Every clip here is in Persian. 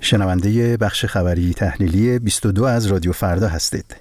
شنونده بخش خبری تحلیلی 22 از رادیو فردا هستید.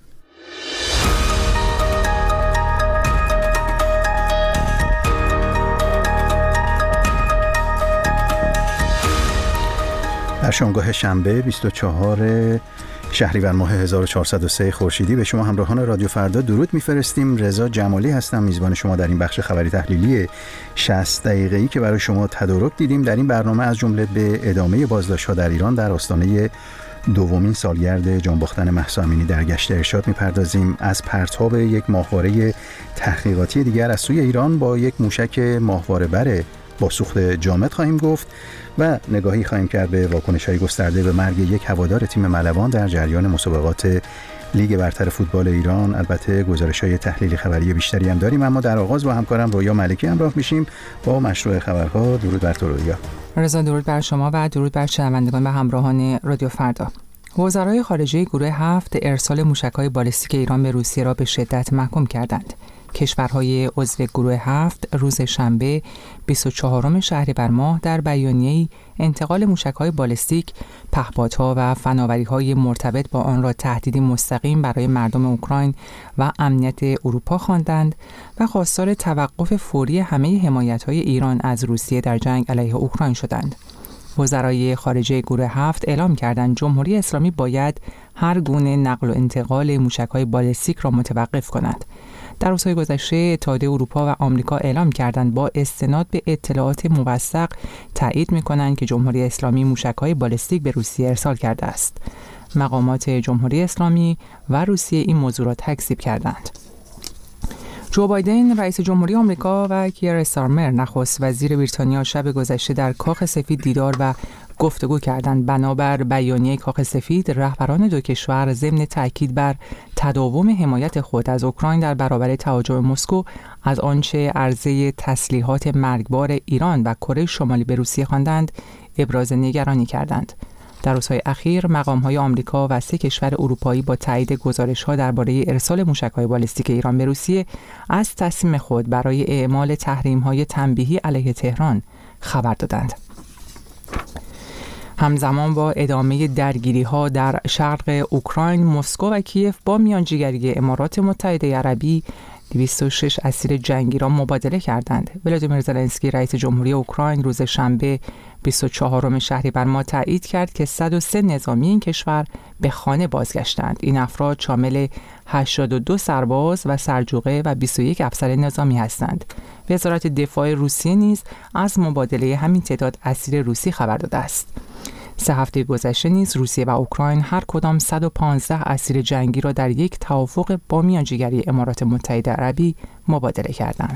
در شامگاه شنبه 24 شهریور ماه 1403 خورشیدی به شما همراهان رادیو فردا درود میفرستیم. رضا جمالی هستم، میزبان شما در این بخش خبری تحلیلی 60 دقیقه‌ای که برای شما تدارک دیدیم. در این برنامه از جمله به ادامه بازداشت‌ها در ایران در آستانه دومین سالگرد جانباختن مهسا امینی در گشت ارشاد میپردازیم. از پرتاب یک ماهواره تحقیقاتی دیگر از سوی ایران با یک موشک ماهواره بر با سوخت جامد خواهیم گفت و نگاهی خواهیم کرد به واکنش‌های گسترده به مرگ یک هوادار تیم ملوان در جریان مسابقات لیگ برتر فوتبال ایران. البته گزارش‌های تحلیلی خبری بیشتری هم داریم، اما در آغاز با همکارم رویا ملکی همراه میشیم با مشروع خبرها. درود بر تو رویا. رضا، درود بر شما و درود بر شنوندگان و همراهان رادیو فردا. وزرای خارجه گروه 7 ارسال موشک‌های بالستیک ایران به روسیه را به شدت محکوم کردند. کشورهای عضو گروه 7 روز شنبه 24 شهریور ماه در بیانیه‌ای انتقال موشک‌های بالستیک، پهپادها و فناوری‌های مرتبط با آن را تهدیدی مستقیم برای مردم اوکراین و امنیت اروپا خواندند و خواستار توقف فوری همه حمایت‌های ایران از روسیه در جنگ علیه اوکراین شدند. وزرای خارجه گروه 7 اعلام کردند جمهوری اسلامی باید هر گونه نقل و انتقال موشک‌های بالستیک را متوقف کند. در روزهای گذشته اتحادیه اروپا و آمریکا اعلام کردند با استناد به اطلاعات موثق تایید می‌کنند که جمهوری اسلامی موشک‌های بالستیک به روسیه ارسال کرده است. مقامات جمهوری اسلامی و روسیه این موضوع را تکذیب کردند. جو بایدن رئیس جمهوری آمریکا و کیر استارمر نخست وزیر بریتانیا شب گذشته در کاخ سفید دیدار و گفتگو کردند. بنابر بیانیه کاخ سفید، رهبران دو کشور ضمن تاکید بر تداوم حمایت خود از اوکراین در برابر تهاجم مسکو از آنچه عرضه تسلیحات مرگبار ایران و کره شمالی به روسیه خواندند، ابراز نگرانی کردند. در روزهای اخیر مقام‌های آمریکا و 3 کشور اروپایی با تایید گزارش‌ها درباره ارسال موشک‌های بالستیک ایران به روسیه از تصمیم خود برای اعمال تحریم‌های تنبیهی علیه تهران خبر دادند. همزمان با ادامه درگیری‌ها در شرق اوکراین، مسکو و کیف با میانجیگری امارات متحده عربی 206 اسیر جنگی را مبادله کردند. ولادیمیر زلنسکی رئیس جمهوری اوکراین روز شنبه 24 شهریور ماه تایید کرد که 103 نظامی این کشور به خانه بازگشتند. این افراد شامل 82 سرباز و سرجوقه و 21 افسر نظامی هستند. وزارت دفاع روسیه نیز از مبادله همین تعداد اسیر روسی خبر داده است. 3 هفته گذشته نیز روسیه و اوکراین هر کدام 115 اسیر جنگی را در یک توافق با میانجیگری امارات متحده عربی مبادله کردند.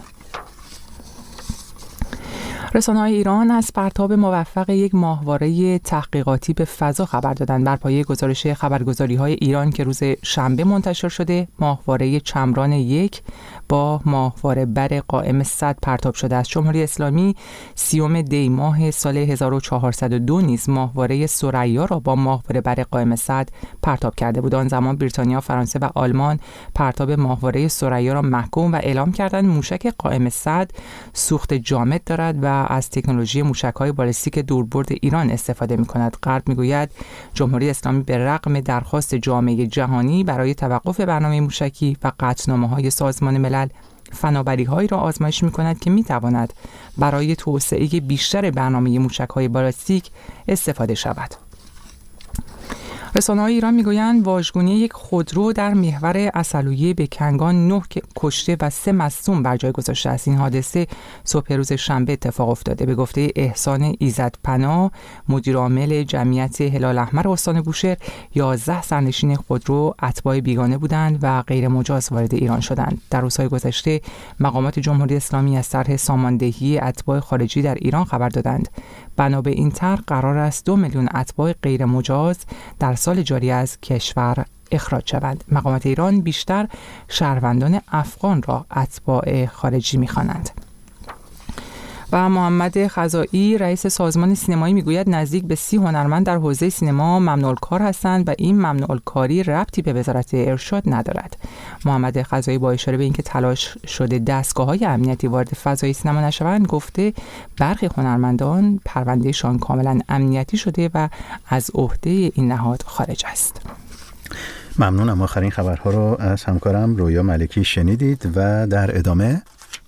رسانه‌های ایران از پرتاب موفق یک ماهواره تحقیقاتی به فضا خبر دادند. بر پایه گزارش خبرگزاری‌های ایران که روز شنبه منتشر شده، ماهواره چمران 1 با ماهواره بر قائم صد پرتاب شده است. جمهوری اسلامی 30 دی ماه سال 1402 نیز ماهواره ثریا را با ماهواره بر قائم صد پرتاب کرده بود. آن زمان بریتانیا، فرانسه و آلمان پرتاب ماهواره ثریا را محکوم و اعلام کردند موشک قائم صد سوخت جامد دارد و از تکنولوژی موشک‌های بالستیک دوربرد ایران استفاده می‌کند. غرب می‌گوید جمهوری اسلامی به رغم درخواست جامعه جهانی برای توقف برنامه موشکی و قطعنامه‌های سازمان ملل فناوری‌هایی را آزمایش می‌کند که می‌تواند برای توسعه بیشتر برنامه موشک‌های بالستیک استفاده شود. رسانه‌های ایران میگویند واژگونی یک خودرو در محور عسلویه به کنگان 9 کشته و 3 مصدوم بر جای گذاشته است. این حادثه صبح روز شنبه اتفاق افتاده. به گفته احسان ایزدپناه، مدیر عامل جمعیت هلال احمر استان بوشهر، 11 سرنشین خودرو اتباع بیگانه بودند و غیر مجاز وارد ایران شدند. در روزهای گذشته مقامات جمهوری اسلامی از طرح ساماندهی اتباع خارجی در ایران خبر دادند. بنا به این طرح قرار است 2 میلیون اتباع غیر مجاز در سال جاری از کشور اخراج شوند. مقامات ایران بیشتر شهروندان افغان را اتباع خارجی می‌خوانند. و محمد خزائی رئیس سازمان سینمایی میگوید نزدیک به 30 هنرمند در حوزه سینما ممنوع الکار هستند و این ممنوع الکاری ربطی به وزارت ارشاد ندارد. محمد خزائی با اشاره به اینکه تلاش شده دستگاه‌های امنیتی وارد فضای سینما نشوند گفته برخی هنرمندان پروندهشان کاملا امنیتی شده و از عهده این نهاد خارج است. ممنونم. آخرین خبرها رو از همکارم رویا ملکی شنیدید و در ادامه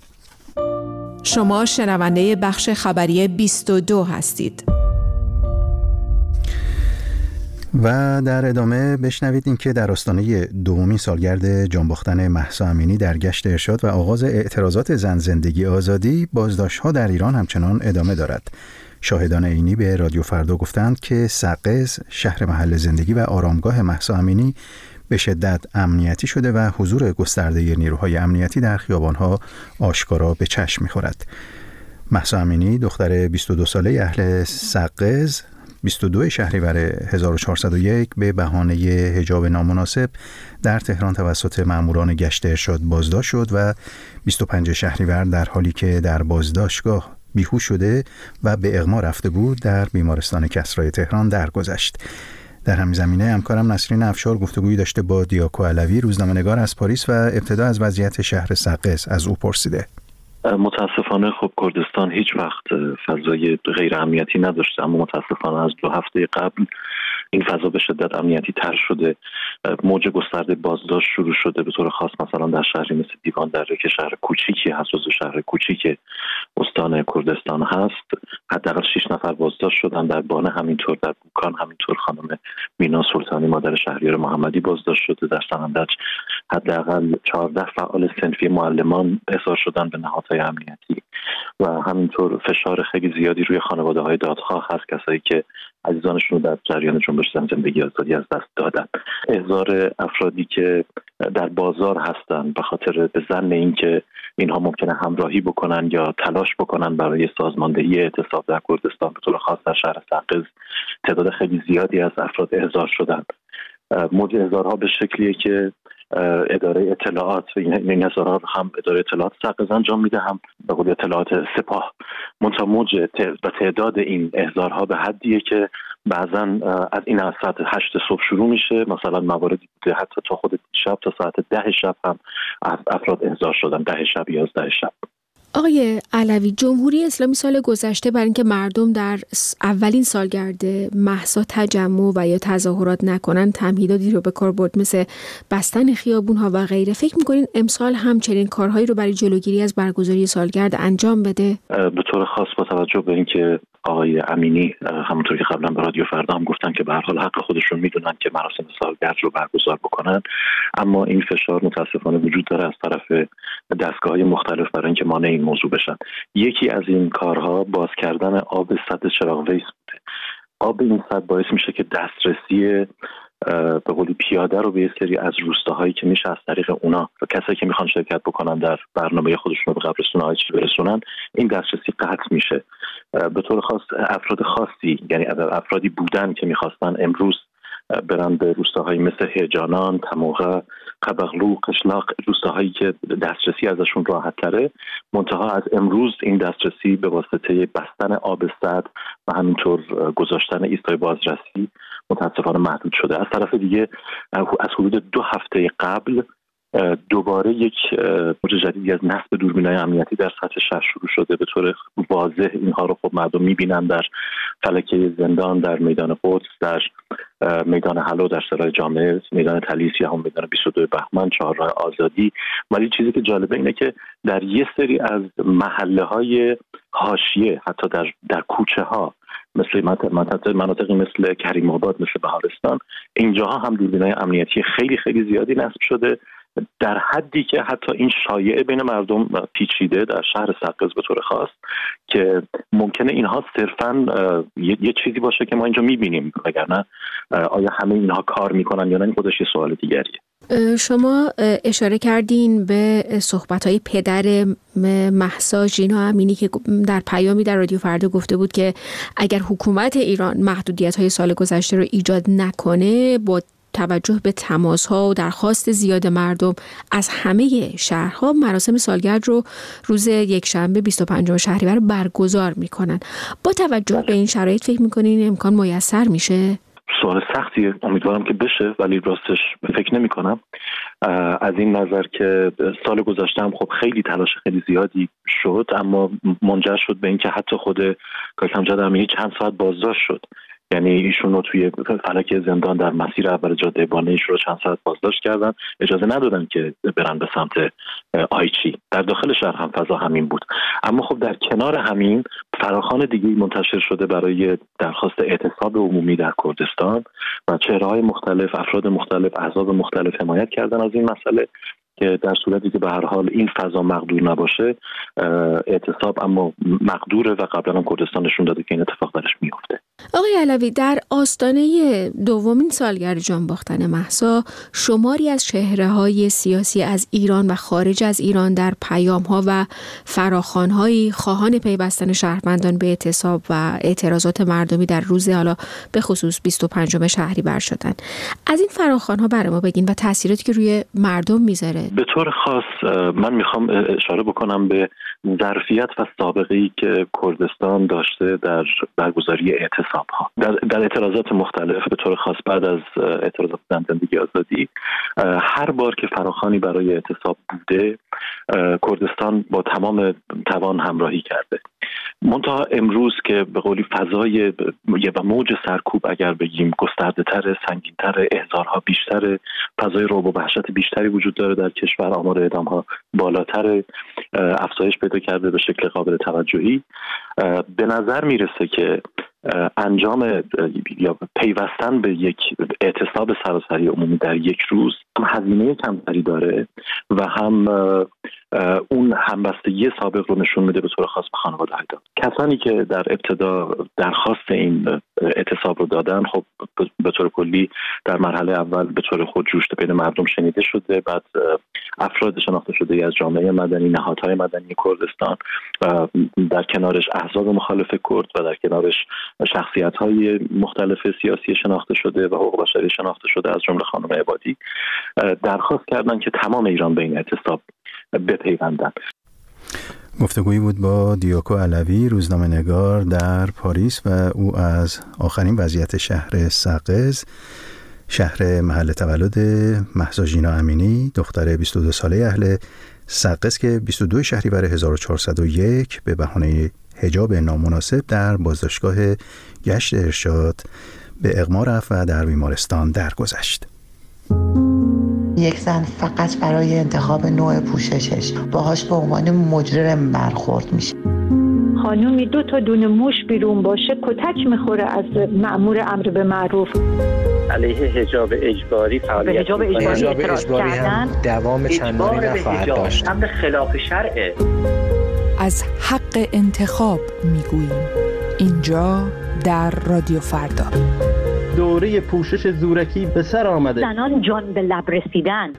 شما شنونده بخش خبری 22 هستید. و در ادامه بشنوید این که در آستانه دومین سالگرد جانباختن مهسا امینی در گشت ارشاد و آغاز اعتراضات زن زندگی آزادی، بازداشت‌ها در ایران همچنان ادامه دارد. شاهدان عینی به رادیو فردا گفتند که سقز، شهر محل زندگی و آرامگاه مهسا امینی، به شدت امنیتی شده و حضور گسترده نیروهای امنیتی در خیابان‌ها آشکارا به چشم می‌خورد. مهسا امینی دختر 22 ساله اهل سقز 22 شهریور 1401 به بهانه حجاب نامناسب در تهران توسط ماموران گشت ارشاد بازداشت شد و 25 شهریور در حالی که در بازداشتگاه بیهوش شده و به اغما رفته بود در بیمارستان کسرای تهران درگذشت. در همین زمینه همکارم نسرین افشار گفتگویی داشته با دیاکو علوی، روزنامه‌نگار از پاریس، و ابتدا از وضعیت شهر سقز از او پرسیده. متاسفانه خب کردستان هیچ وقت فضای غیر امنیتی نداشته، اما متاسفانه از 2 هفته قبل این فضا به شدت امنیتی تر شده. موج گسترده بازداشت شروع شده، به طور خاص مثلا در شهری مثل دیوان دره که شهر کوچیکی هست، جزو شهر کوچیک استان کردستان هست. حداقل 6 نفر بازداشت شدن. در بانه همینطور، در بوکان همینطور خانم مینا سلطانی مادر شهریار محمدی بازداشت شده. در سنندج حداقل 14 فعال صنفی معلمان احضار شدن به نهادهای امنیتی و همینطور فشار خیلی زیادی روی خانواده‌های دادخواه هست، کسایی که عزیزانشون رو در جریان جنبش زن زندگی آزادی از دست دادن. احضار افرادی که در بازار هستن به خاطر به ظن اینکه اینها ممکنه همراهی بکنن یا تلاش بکنن برای سازماندهی اعتصاب در کردستان، به طور خاص در شهر سقز تعداد خیلی زیادی از افراد احضار شدن. موج احضارها به شکلیه که اداره اطلاعات و این احضارها هم اداره اطلاعات سقز انجام میده، هم به قول اطلاعات سپاه. منتها موج و تعداد این احضارها به حدیه که بعضا از این از ساعت 8 صبح شروع میشه. مثلا مواردی بوده حتی تا خود شب، تا ساعت 10 شب هم افراد احضار شدن، 10 شب 11 شب. آقای علوی، جمهوری اسلامی سال گذشته برای اینکه مردم در اولین سالگرد مهسا تجمع و یا تظاهرات نکنن تمهیداتی رو به کار برد، مثل بستن خیابون‌ها و غیره. فکر می‌کنین امسال همچنین کارهایی رو برای جلوگیری از برگزاری سالگرد انجام بده؟ به طور خاص با توجه به اینکه آقای امینی همونطور که قبلا به رادیو فردا هم گفتن که به هر حال حق خودشون میدونن که مراسم سالگرد رو برگزار بکنن، اما این فشار متاسفانه وجود داره از طرف دستگاه‌های مختلف برای اینکه مانع این موضوع بشن. یکی از این کارها باز کردن آب سد چراغ ویس بوده. آب این سد باعث میشه که دسترسی به قولی پیاده رو به یه سری از روستاهایی که میشه از طریق اونا و کسایی که میخوان شرکت بکنن در برنامه خودشون رو به قبرستون آیچی برسونن، این دسترسی قطع میشه. به طور خاص افراد خاصی، یعنی افرادی بودن که میخواستن امروز برن به روستاهایی مثل هرجانان، تموغه، قبغلو، قشلاق، روستاهایی که دسترسی ازشون راحت تره، منتها از امروز این دسترسی به واسطه بستن آب سد و همینطور گذاشتن ایستگاه بازرسی متاسفانه محدود شده. از طرف دیگه از حدود 2 هفته قبل دوباره یک موج جدیدی از نصب دوربین‌های امنیتی در سطح شهر شروع شده. به طور واضح اینها رو خب مردم می‌بینن در فلکه زندان، در میدان قدس، در میدان حلو، در سرای جامعه، میدان تلیس یا هم میدان 22 بهمن، چهارراه آزادی. ولی چیزی که جالبه اینه که در یه سری از محله‌های حاشیه، حتی در کوچه‌ها مثل مناطقی مثل کریم آباد، مثل بهارستان، اینجاها هم دوربین‌های امنیتی خیلی خیلی زیادی نصب شده، در حدی که حتی این شایعه بین مردم پیچیده در شهر سقز به طور خاص که ممکنه اینها صرفاً یه چیزی باشه که ما اینجا می‌بینیم، وگرنه آیا همه اینها کار میکنن یا نه، این خودش یه سوال دیگریه. شما اشاره کردین به صحبت‌های پدر مهسا ژینا امینی که در پیامی در رادیو فردا گفته بود که اگر حکومت ایران محدودیت‌های سال گذشته رو ایجاد نکنه با توجه به تماس‌ها و درخواست زیاد مردم از همه شهرها مراسم سالگرد رو روز یکشنبه 25 شهریور برگزار میکنن. با توجه به این شرایط فکر میکنین امکان میسر میشه؟ سوال سختیه، امیدوارم که بشه، ولی راستش فکر نمی کنم. از این نظر که سال گذشته هم خب خیلی تلاش خیلی زیادی شد، اما منجر شد به اینکه حتی خود کاکمجاد امینی چند ساعت بازداشت شد. یعنی ایشون رو توی فلک زندان در مسیر اول جاده بانه ایشون رو چند ساعت بازداشت کردن، اجازه ندادن که برن به سمت آیچی. در داخل شهر هم فضا همین بود. اما خب در کنار همین فراخوان دیگه منتشر شده برای درخواست اعتصاب عمومی در کردستان و چهره‌های مختلف، افراد مختلف، احزاب مختلف حمایت کردن از این مسئله که در صورتی که به هر حال این فضا مقدور نباشه اعتصاب اما مقدوره و قبلا هم کردستان نشون داده که این اتفاق درش میفته. آقای علوی، در آستانه دومین سالگرد جانباختن مهسا شماری از چهره‌های سیاسی از ایران و خارج از ایران در پیام‌ها و فراخوان‌هایی خواهان پیوستن شهروندان به اعتصاب و اعتراضات مردمی در روز حالا به خصوص 25 شهریور شدن. از این فراخوان‌ها برای ما بگین و تأثیراتی که روی مردم میذاره. به طور خاص من میخوام اشاره بکنم به ظرفیت و سابقه‌ای که کردستان داشته در برگزاری اعتصاب‌ها در اعتراضات مختلف. به طور خاص بعد از اعتراضات زندگی آزادی هر بار که فراخوانی برای اعتصاب بوده کردستان با تمام توان همراهی کرده. منتها امروز که به قولی فضای و موج سرکوب اگر بگیم گسترده‌تر، سنگین‌تر، احضارها بیشتر، فضای رعب و وحشت بیشتری وجود داره در کشور، آمار اعدام‌ها بالاتر، افزایش پیدا کرده به شکل قابل توجهی. به نظر میرسه که انجام یا پیوستن به یک اعتصاب سراسری عمومی در یک روز هم هزینه کمتری داره و هم اون همبستگی سابق رو نشون میده به طور خاص به خانواده‌های داد. کسانی که در ابتدا درخواست این اعتصاب رو دادن خب به طور کلی در مرحله اول به طور خودجوش بین مردم شنیده شده، بعد افراد شناخته شده از جامعه مدنی، نهادهای مدنی کردستان و در کنارش احزاب مخالف کرد و در کنارش شخصیت‌های مختلف سیاسی شناخته شده و حقوق بشری شناخته شده از جمله خانم عبادی درخواست کردند که تمام ایران به این اعتصاب بپیوندند. گفتگویی بود با دیاکو علوی، روزنامه‌نگار در پاریس و او از آخرین وضعیت شهر سقز، شهر محل تولد مهسا ژینا امینی، دختر 22 ساله اهل سقز که 22 شهریور 1401 به بهانه حجاب نامناسب در بازداشتگاه گشت ارشاد به اغما رفت و در بیمارستان درگذشت. یک زن فقط برای انتخاب نوع پوششش باهاش به عنوان مجرم برخورد میشه. خانومی 2 تا دونه موش بیرون باشه کتک میخوره از مأمور امر به معروف. علیه حجاب اجباری فعالیت حجاب اجباری هم دوام چندانی نخواهد داشت. امر خلاف شرعه. از حق انتخاب میگوییم اینجا در رادیو فردا. دوره پوشش زورکی به سر آمده. زنان جان به لب رسیدن.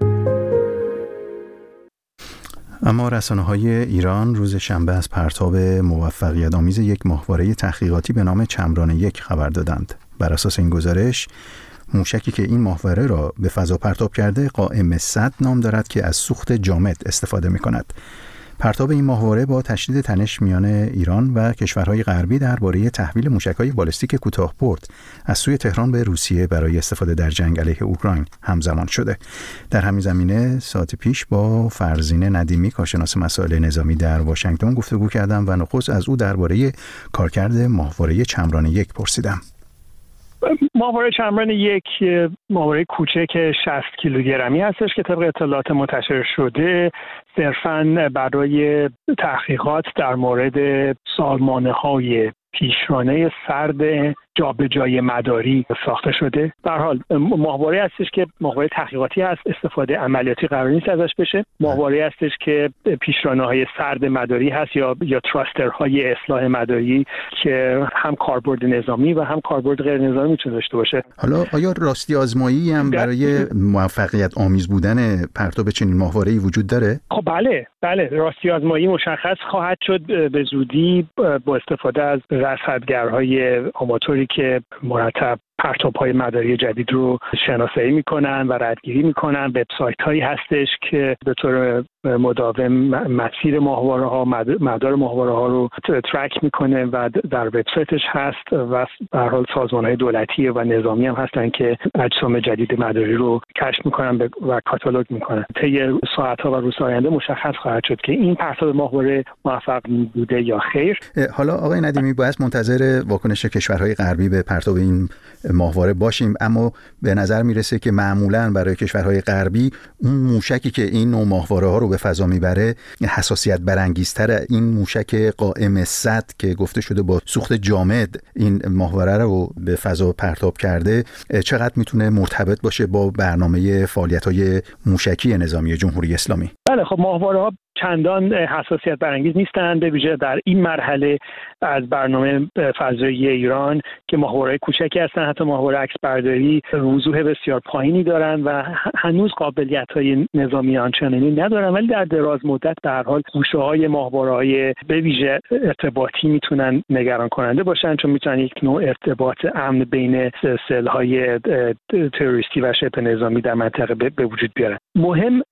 اما رسانه‌های ایران روز شنبه از پرتاب موفقیت آمیز یک ماهواره تحقیقاتی به نام چمران 1 خبر دادند. بر اساس این گزارش موشکی که این ماهواره را به فضا پرتاب کرده قائم 100 نام دارد که از سوخت جامد استفاده می‌کند. پرتاب این ماهواره با تشدید تنش میان ایران و کشورهای غربی درباره تحویل موشک‌های بالستیک کوتاه‌برد از سوی تهران به روسیه برای استفاده در جنگ علیه اوکراین همزمان شده. در همین زمینه ساعت پیش با فرزین ندیمی کارشناس مسائل نظامی در واشنگتن گفتگو کردم و نخست از او درباره کارکرد ماهواره چمران 1 پرسیدم. ماهواره چمران 1 ماهواره کوچک 60 کیلوگرمی هستش که طبق اطلاعات منتشر شده صرفاً برای تحقیقات در مورد سالمانه‌های پیشرانه سرد جابجایی مداری ساخته شده. به هر حال ماهواره هستش که ماهواره تحقیقاتی هست، استفاده عملیاتی قرار نیست ازش بشه. ماهواره هستش که پیشرانه‌های سرد مداری هست یا تراسترهای اصلاح مداری که هم کاربرد نظامی و هم کاربرد غیر نظامی میتونه داشته باشه. حالا آیا راستی آزمایی هم برای موفقیت آمیز بودن پرتاب چنین ماهواره‌ای وجود داره؟ خب بله راستی آزمایی مشخص خواهد شد به زودی با استفاده از رصدگرهای آماتوری که مرتب پرتاب‌های مداری جدید رو شناسایی میکنن و ردگیری میکنن. وبسایت‌هایی هستش که به طور مداوم مسیر ماهواره‌ها، مدار ماهواره‌ها رو ترک میکنه و در وبسایتش هست و به هر حال سازمان‌های دولتی و نظامی هم هستن که اجسام جدید مداری رو کشف میکنن و کاتالوگ میکنن. طی ساعت‌ها و روزهای آینده مشخص خواهد شد که این پرتاب ماهواره موفق بوده یا خیر. حالا آقای ندیمی باید منتظر واکنش کشورهای غربی به پرتاب این ماهواره باشیم، اما به نظر میرسه که معمولاً برای کشورهای غربی اون موشکی که این نوع ماهواره‌ها رو به فضا میبره حساسیت برانگیزتره. این موشک قائم صد که گفته شده با سوخت جامد این ماهواره رو به فضا پرتاب کرده، چقدر میتونه مرتبط باشه با برنامه فعالیت‌های موشکی نظامی جمهوری اسلامی؟ بله، خب ماهواره‌ها چندان حساسیت برانگیز نیستند، به ویژه در این مرحله از برنامه فضایی ایران که ماهواره‌های کوچکی هستند. حتی ماهواره عکس برداری وضوح بسیار پایینی دارند و هنوز قابلیت‌های نظامی آنچنانی ندارند، ولی در دراز مدت به هر حال گوشه‌های ماهواره‌های به ویژه ارتباطی میتونن نگران کننده باشن، چون میتونن یک نوع ارتباط امن بین سل‌های تروریستی و شبه نظامی در منطقه به وجود بیارن. مهم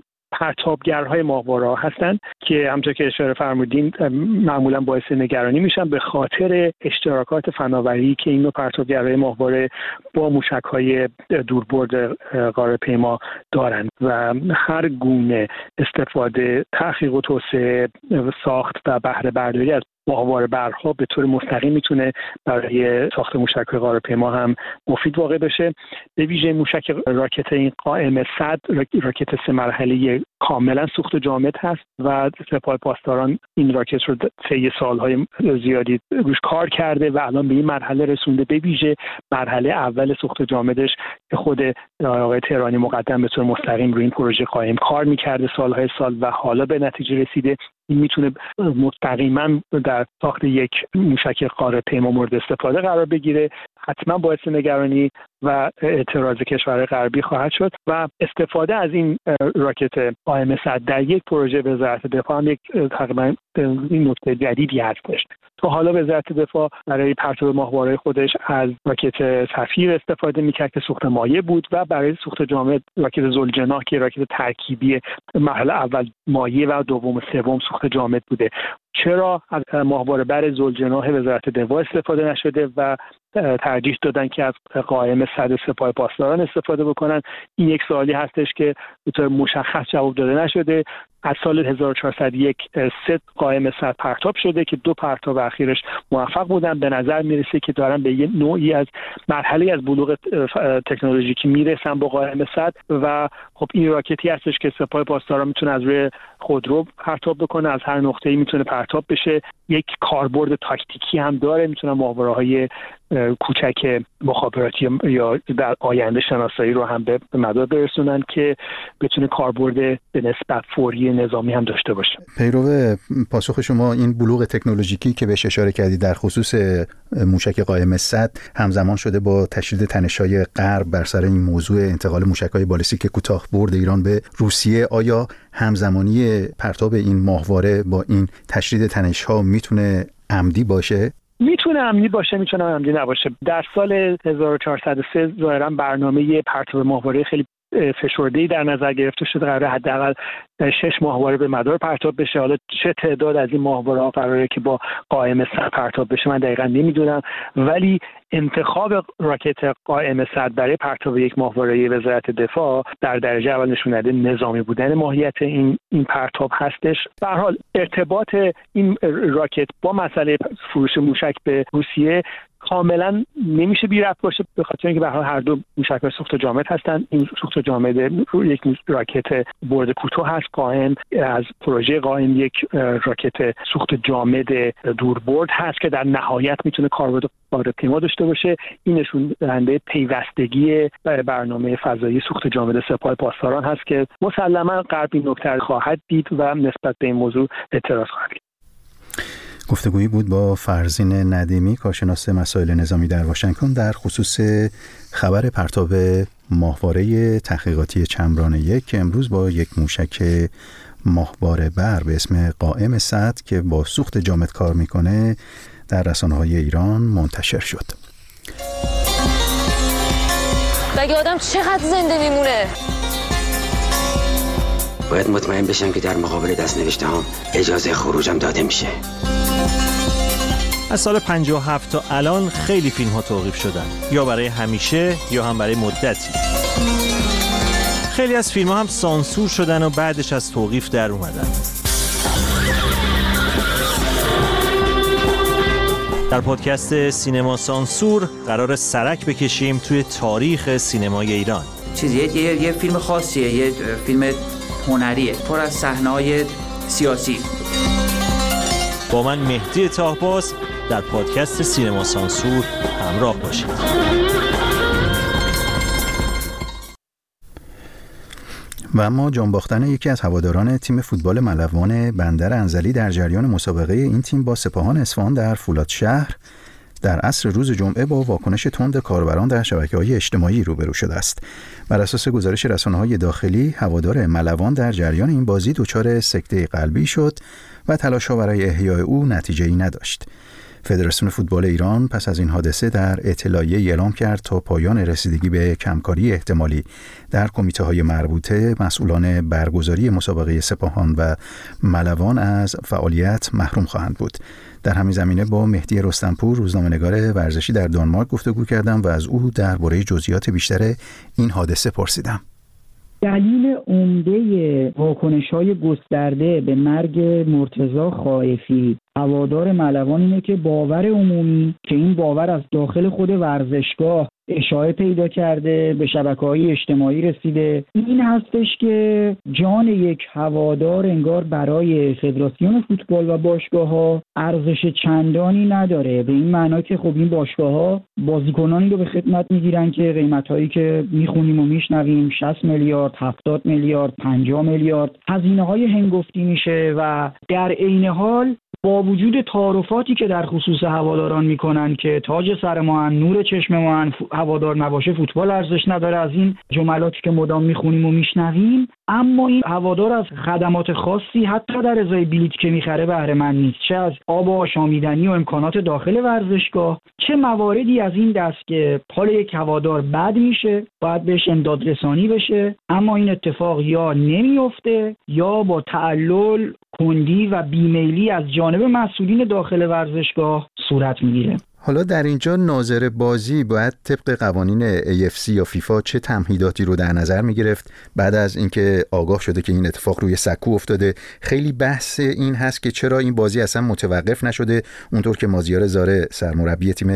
پرتابگرهای ماهواره‌ها هستند که همونطور که اشاره فرمودین معمولا باعث نگرانی میشن به خاطر اشتراکات فناوری که این نوع پرتابگرهای ماهواره با موشک‌های دوربرد قاره‌پیما دارند و هر گونه استفاده، تحقیق و توسعه، ساخت و بهره برداری از ماهواره برها به طور مستقیم میتونه برای ساخت موشک‌های قاره‌پیما هم مفید واقع بشه. به ویژه موشک راکت این قائم صد، راکت 3 مرحله‌ای کاملا سوخت جامد هست و سپاه پاسداران این راکت رو طی سال‌های زیادی روش کار کرده و الان به این مرحله رسونده. به ویژه مرحله اول سوخت جامدش که خود آقای تهرانی مقدم به طور مستقیم روی این پروژه قائم کار می‌کرده سال‌های سال و حالا به نتیجه رسیده. این میتونه مستقیما در ساخت یک موشک قاره‌پیما مورد استفاده قرار بگیره. حتما باعث نگرانی و اعتراض کشورهای غربی خواهد شد و استفاده از این راکت قائم صد در یک پروژه وزارت دفاع هم یک تقریبا این نکته جدیدی هستش. تا حالا وزارت دفاع برای پرتاب ماهواره خودش از راکت سفیر استفاده میکرد که سوخت مایع بود و برای سوخت جامد راکت ذوالجناح که راکت ترکیبی مرحله اول مایع و دوم و سوم سوخت جامد بوده. چرا از ماهواره بر ذوالجناح وزارت دفاع استفاده نشده و ترجیح دادن که از قائم صد سپاه پاسداران استفاده بکنن؟ این یک سوالی هستش که به طور مشخص جواب داده نشده. از سال 1401 3 قائم صد پرتاب شده که 2 پرتاب اخیرش موفق بودن. به نظر میرسه که دارن به یه نوعی از مرحله از بلوغ تکنولوژیکی میرسن با قائم صد و خب این راکتی هستش که سپاه پاسداران میتونه از روی خودرو پرتاب بکنه، از هر نقطه‌ای میتونه پرتاب بشه. یک کاربرد تاکتیکی هم داره، میتونه ماهواره‌های کوچک مخابراتی یا در آینده شناسایی رو هم به مدار برسونن که بتونه کاربرد به نسبت فوری نظامی هم داشته باشه. پیرو پاسخ شما، این بلوغ تکنولوژیکی که بهش اشاره کردید در خصوص موشک قائم صد همزمان شده با تشدید تنش‌های غرب بر سر این موضوع انتقال موشک‌های بالستیک کوتاه برد ایران به روسیه. آیا همزمانی پرتاب این ماهواره با این تشدید تنش‌ها میتونه عمدی باشه؟ میتونه عمدی باشه، میتونه عمدی نباشه. در سال 1403 ظاهرا برنامه پرتاب ماهواره خیلی فشرده‌ای در نظر گرفته شده. قراره حداقل 6 ماهواره به مدار پرتاب بشه. حالا چه تعداد از این ماهواره‌ها قراره که با قائم صد پرتاب بشه من دقیقاً نمیدونم، ولی انتخاب راکت قائم صد برای پرتاب یک ماهواره وزارت دفاع در درجه اول نشون داده نظامی بودن ماهیت این پرتاب هستش. به هر حال ارتباط این راکت با مسئله فروش موشک به روسیه کاملا نمیشه بی ربط باشه، به خاطر اینکه به هر دو موشک‌های سوخت جامد هستن. این سوخت جامد یک راکت برد کوتاه هست قائم، از پروژه قائم یک راکت سوخت جامد دوربرد هست که در نهایت میتونه کاربرد قاره‌پیما داشته باشه. این نشون دهنده پیوستگی برنامه فضایی سوخت جامد سپاه پاسداران هست که مسلما غرب این نکته خواهد دید و نسبت به این موضوع اعتراض خواهد کرد. گفتگویی بود با فرزین ندیمی، کارشناس مسائل نظامی در واشنگتن، در خصوص خبر پرتاب ماهواره تحقیقاتی چمران 1 که امروز با یک موشک ماهواره بر به اسم قائم صد که با سوخت جامد کار میکنه در رسانه‌های ایران منتشر شد. مگه آدم چقدر زنده میمونه؟ باید مطمئن بشم که در مقابل دست‌نوشته هم اجازه خروجم داده میشه. از سال 57 تا الان خیلی فیلم ها توقیف شدن، یا برای همیشه یا هم برای مدتی. خیلی از فیلم ها هم سانسور شدن و بعدش از توقیف در اومدن. در پادکست سینما سانسور قرار سرک بکشیم توی تاریخ سینمای ایران. یه فیلم خاصیه، یه فیلم هنریه، پر از صحنه‌های سیاسی. با من مهدی طاهباز در پادکست سینما سانسور همراه باشید. و اما جان باختن یکی از هواداران تیم فوتبال ملوان بندر انزلی در جریان مسابقه این تیم با سپاهان اصفهان در فولادشهر در عصر روز جمعه با واکنش تند کاربران در شبکه‌های اجتماعی روبرو شده است. بر اساس گزارش رسانه‌های داخلی، هوادار ملوان در جریان این بازی دچار سکته قلبی شد و تلاش‌ها برای احیای او نتیجه‌ای نداشت. فدراسیون فوتبال ایران پس از این حادثه در اطلاعیه اعلام کرد تا پایان رسیدگی به کمکاری احتمالی در کمیته‌های مربوطه مسئولان برگزاری مسابقه سپاهان و ملوان از فعالیت محروم خواهند بود. در همین زمینه با مهدی رستمپور، روزنامه‌نگار ورزشی در دانمارک گفتگو کردم و از او درباره جزئیات بیشتر این حادثه پرسیدم. دلیل عمده واکنش‌های گسترده به مرگ مرتضی خائفی هوادار ملوان اینه که باور عمومی که این باور از داخل خود ورزشگاه اشاعه پیدا کرده، به شبکه‌های اجتماعی رسیده، این هستش که جان یک هوادار انگار برای فدراسیون فوتبال و باشگاه‌ها ارزش چندانی نداره، به این معنا که خب این باشگاه‌ها بازیکنانی رو به خدمت میگیرن که قیمت‌هایی که میخونیم و میشنویم 60 میلیارد، 70 میلیارد، 50 میلیارد هزینه‌های هنگفتی میشه و در عین حال با وجود تعارفاتی که در خصوص هواداران میکنن که تاج سر ما هن، نور چشم ما هن، هوادار نباشه فوتبال ارزش نداره، از این جملاتی که مدام میخونیم و میشنویم، اما این هوادار از خدمات خاصی حتی در ازای بلیط که میخره بهره مند نیست، چه از آب و آشامیدنی و امکانات داخل ورزشگاه، چه مواردی از این دست که حال یک هوادار بد میشه، باید بهش امداد رسانی بشه، اما این اتفاق یا نمیفته یا با تعلل، کندی و بیمیلی از جانب مسئولین داخل ورزشگاه صورت میگیره. حالا در اینجا ناظر بازی باید طبق قوانین AFC یا فیفا چه تمهیداتی رو در نظر میگرفت بعد از اینکه آگاه شده که این اتفاق روی سکو افتاده؟ خیلی بحث این هست که چرا این بازی اصلا متوقف نشده، اونطور که مازیار زاره سرمربی تیم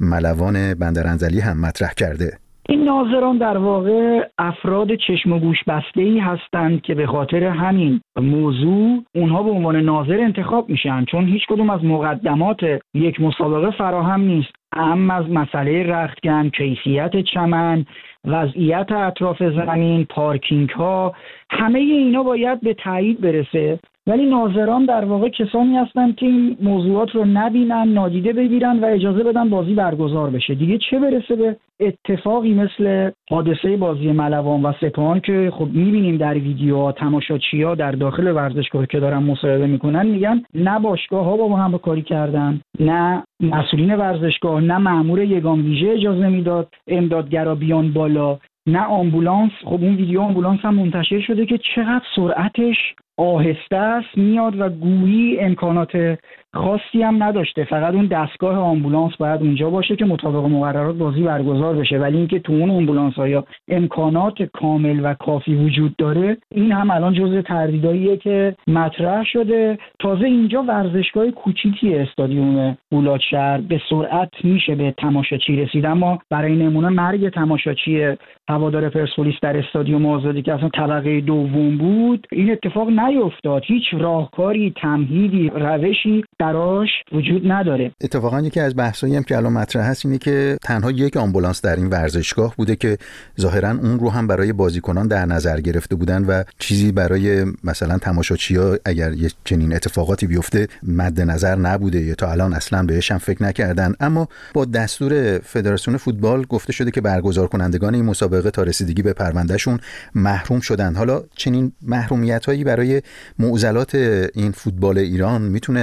ملوان بندر انزلی هم مطرح کرده. این ناظران در واقع افراد چشم و گوش بسته‌ای هستند که به خاطر همین موضوع اونها به عنوان ناظر انتخاب میشن، چون هیچ کدوم از مقدمات یک مسابقه فراهم نیست، اما از مسئله رختکن، کیفیت چمن، وضعیت اطراف زمین، پارکینگ ها، همه اینا باید به تایید برسه. ولی ناظران در واقع کسانی هستند که این موضوعات رو نبینن، نادیده بگیرن و اجازه بدن بازی برگزار بشه. دیگه چه برسه به اتفاقی مثل حادثه بازی ملوان و سپاهان که خب میبینیم در ویدیوها تماشاچی‌ها در داخل ورزشگاه که دارن مصاحبه میکنن میگن نه باشگاه‌ها با هم کاری کردن، نه مسئولین ورزشگاه، نه مأمور یگان ویژه اجازه میداد امدادگرا بیان بالا، نه آمبولانس. خب اون ویدیو آمبولانس هم منتشر شده که چقدر سرعتش آهسته است میاد و گویی امکانات خاصی هم نداشته، فقط اون دستگاه آمبولانس باید اونجا باشه که مطابق مقررات بازی برگزار بشه، ولی اینکه تو اون آمبولانس‌ها یا امکانات کامل و کافی وجود داره، این هم الان جزء تردیداییه که مطرح شده. تازه اینجا ورزشگاه کوچیکیه، استادیوم فولادشهر، به سرعت میشه به تماشاچی رسید، اما برای نمونه مرگ تماشاچی هوادار پرسپولیس در استادیوم آزادی که اصلا طبقه دوم بود، این اتفاق نیفتاد. هیچ راهکاری، تمهیدی، روشی براش وجود نداره. اتفاقا یکی از بحثایی هم که الان مطرح هست اینه که تنها یک آمبولانس در این ورزشگاه بوده که ظاهرا اون رو هم برای بازیکنان در نظر گرفته بودن و چیزی برای مثلا تماشاچی‌ها اگر یه چنین اتفاقاتی بیفته مد نظر نبوده یا تا الان اصلا بهش هم فکر نکردن. اما با دستور فدراسیون فوتبال گفته شده که برگزار کنندگان این مسابقه تا رسیدگی به پروندهشون محروم شدن. حالا چنین محرومیت‌هایی برای معضلات این فوتبال ایران میتونه اصلا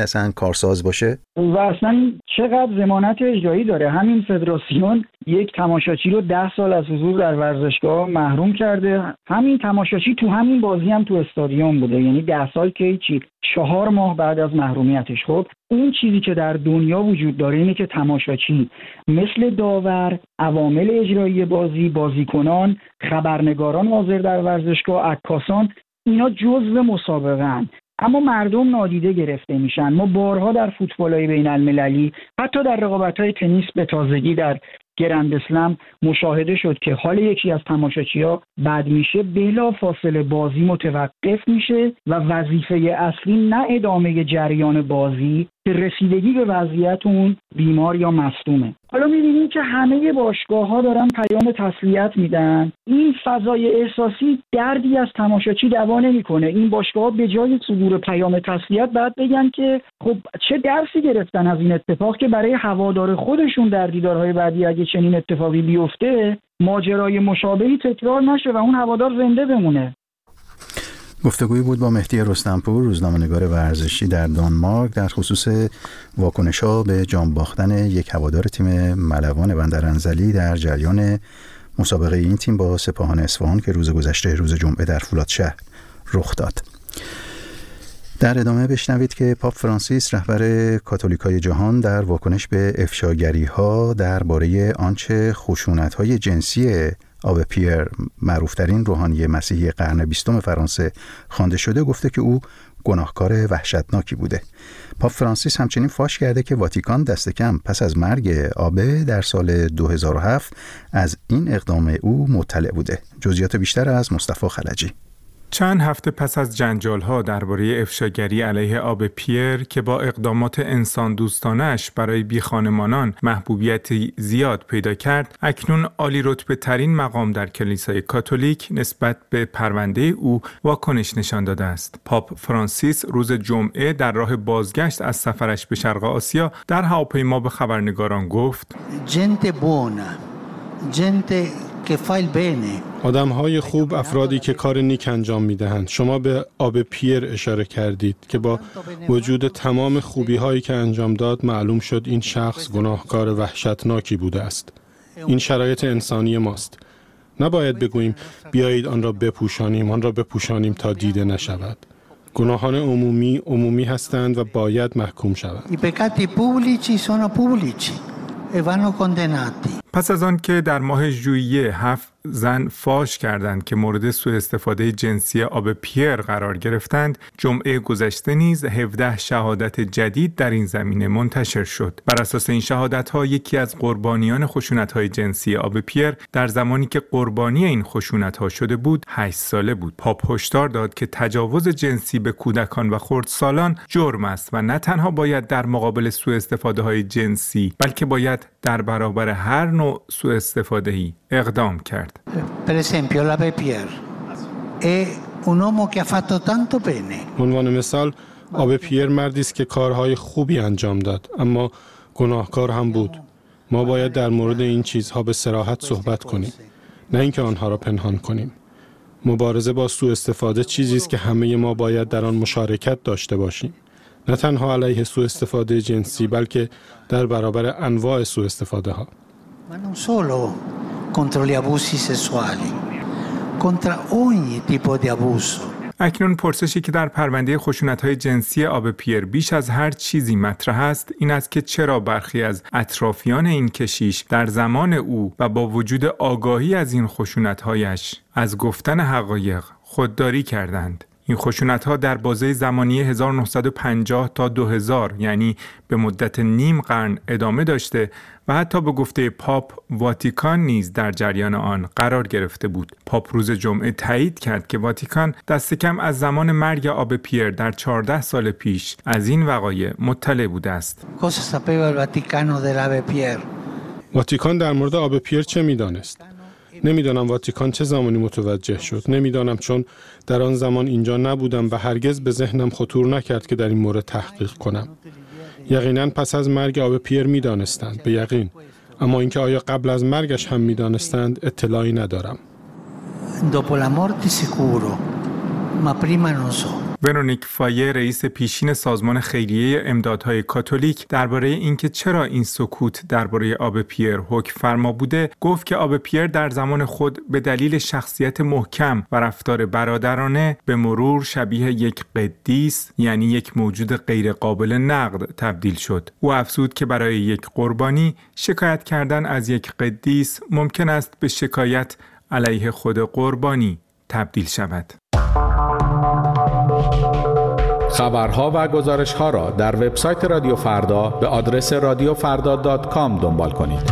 کارساز باشه؟ و اصلا چقدر ضمانت اجرایی داره؟ همین فدراسیون یک تماشاچی رو 10 سال از حضور در ورزشگاه محروم کرده. همین تماشاچی تو همین بازی هم تو استادیوم بوده، یعنی 10 سال که هیچی، 4 ماه بعد از محرومیتش. خب اون چیزی که در دنیا وجود داره اینه که تماشاچی مثل داور، عوامل اجرایی بازی، بازیکنان، خبرنگاران حاضر در ورزشگاه، عکاسان، اینا جزو مسابقه‌ان، اما مردم نادیده گرفته میشن. ما بارها در فوتبال‌های بین‌المللی، حتی در رقابت‌های تنیس به تازگی در گرند اسلم مشاهده شد که حال یکی از تماشاچی‌ها بد میشه، بلا فاصله بازی متوقف میشه و وظیفه اصلی نه ادامه جریان بازی که رسیدگی به وضعیت اون بیمار یا مصدومه. حالا می‌بینیم که همه باشگاه‌ها دارن پیام تسلیت میدن. این فضای احساسی دردی از تماشاچی دوا نمی‌کنه. این باشگاه‌ها به جای صدور پیام تسلیت بعد بگن که خب چه درسی گرفتن از این اتفاق که برای هوادار خودشون در دیدارهای بعدی اگه چنین اتفاقی بیفته ماجرای مشابهی تکرار نشه و اون هوادار زنده بمونه. گفتگویی بود با مهدی رستمپور، روزنامه‌نگار ورزشی در دانمارک، در خصوص واکنش‌ها به جان باختن یک هوادار تیم ملوان بندرانزلی در جریان مسابقه این تیم با سپاهان اصفهان که روز گذشته روز جمعه در فولادشهر رخ داد. در ادامه بشنوید که پاپ فرانسیس رهبر کاتولیکای جهان در واکنش به افشاگری‌ها درباره آنچه خشونت‌های جنسی آبه پیر، معروفترین روحانی مسیحی قرن 20 فرانسه خوانده شده، گفته که او گناهکار وحشتناکی بوده. پاپ فرانسیس همچنین فاش کرده که واتیکان دست کم پس از مرگ آبه در سال 2007 از این اقدام او مطلع بوده. جزئیات بیشتر از مصطفی خلجی. چند هفته پس از جنجال‌ها درباره افشاگری علیه آبه پیر که با اقدامات انسان دوستانش برای بیخانمانان محبوبیت زیاد پیدا کرد، اکنون عالی رتبه ترین مقام در کلیسای کاتولیک نسبت به پرونده او واکنش نشان داده است. پاپ فرانسیس روز جمعه در راه بازگشت از سفرش به شرق آسیا در هواپیما به خبرنگاران گفت: آدم‌های خوب، افرادی که کار نیک انجام می‌دهند. شما به آبه پیر اشاره کردید که با وجود تمام خوبی‌هایی که انجام داد معلوم شد این شخص گناهکار وحشتناکی بوده است. این شرایط انسانی ماست. نباید بگوییم بیایید آن را بپوشانیم تا دیده نشود. گناهان عمومی هستند و باید محکوم شوند. پس از آن که در ماه ژوئیه 7 زن فاش کردند که مورد سوء استفاده جنسی آبه پیر قرار گرفتند، جمعه گذشته نیز 17 شهادت جدید در این زمینه منتشر شد. بر اساس این شهادت‌ها یکی از قربانیان خشونت‌های جنسی آبه پیر در زمانی که قربانی این خشونت‌ها شده بود 8 ساله بود. پاپ هشدار داد که تجاوز جنسی به کودکان و خردسالان جرم است و نه تنها باید در مقابل سوء استفاده‌های جنسی، بلکه باید در برابر هر نوع سوء استفاده‌ای اقدام کرد. Per esempio l'Abbé Pierre è un uomo che ha fatto tanto bene. عنوان مثال، آبه پیر مردی است که کارهای خوبی انجام داد، اما گناهکار هم بود. ما باید در مورد این چیزها به صراحت صحبت کنیم، نه اینکه آنها را پنهان کنیم. مبارزه با سوء استفاده چیزی است که همه ما باید در آن مشارکت داشته باشیم. نه تنها علیه سوء استفاده جنسی، بلکه در برابر انواع سوء استفاده ها. Ma non solo contro gli abusi sessuali, contro ogni tipo di abuso. اکنون پرسشی که در پرونده خشونت‌های جنسی آبه پیر بیش از هر چیزی مطرح است این است که چرا برخی از اطرافیان این کشیش در زمان او و با وجود آگاهی از این خشونت‌هایش از گفتن حقایق خودداری کردند. این خشونت‌ها در بازه زمانی 1950 تا 2000 یعنی به مدت نیم قرن ادامه داشته و حتی به گفته پاپ واتیکان نیز در جریان آن قرار گرفته بود. پاپ روز جمعه تایید کرد که واتیکان دست کم از زمان مرگ آبه پیر در 14 سال پیش از این وقایع مطلع بوده است. واتیکان در مورد آبه پیر چه می‌دانست؟ نمیدانم واتیکان چه زمانی متوجه شد. نمیدانم، چون در آن زمان اینجا نبودم و هرگز به ذهنم خطور نکرد که در این مورد تحقیق کنم. یقیناً پس از مرگ آبه پیر میدانستند، به یقین. اما اینکه آیا قبل از مرگش هم میدانستند اطلاعی ندارم. Dopo la morte sicuro, ma prima non so. ورونیک فایر، رئیس پیشین سازمان خیریه امدادهای کاتولیک، درباره اینکه چرا این سکوت درباره آبه پیر حکم فرما بوده، گفت که آبه پیر در زمان خود به دلیل شخصیت محکم و رفتار برادرانه به مرور شبیه یک قدیس، یعنی یک موجود غیر قابل نقد تبدیل شد. او افزود که برای یک قربانی شکایت کردن از یک قدیس ممکن است به شکایت علیه خود قربانی تبدیل شود. خبرها و گزارش‌ها را در وبسایت رادیو فردا به آدرس radiofarda.com دنبال کنید.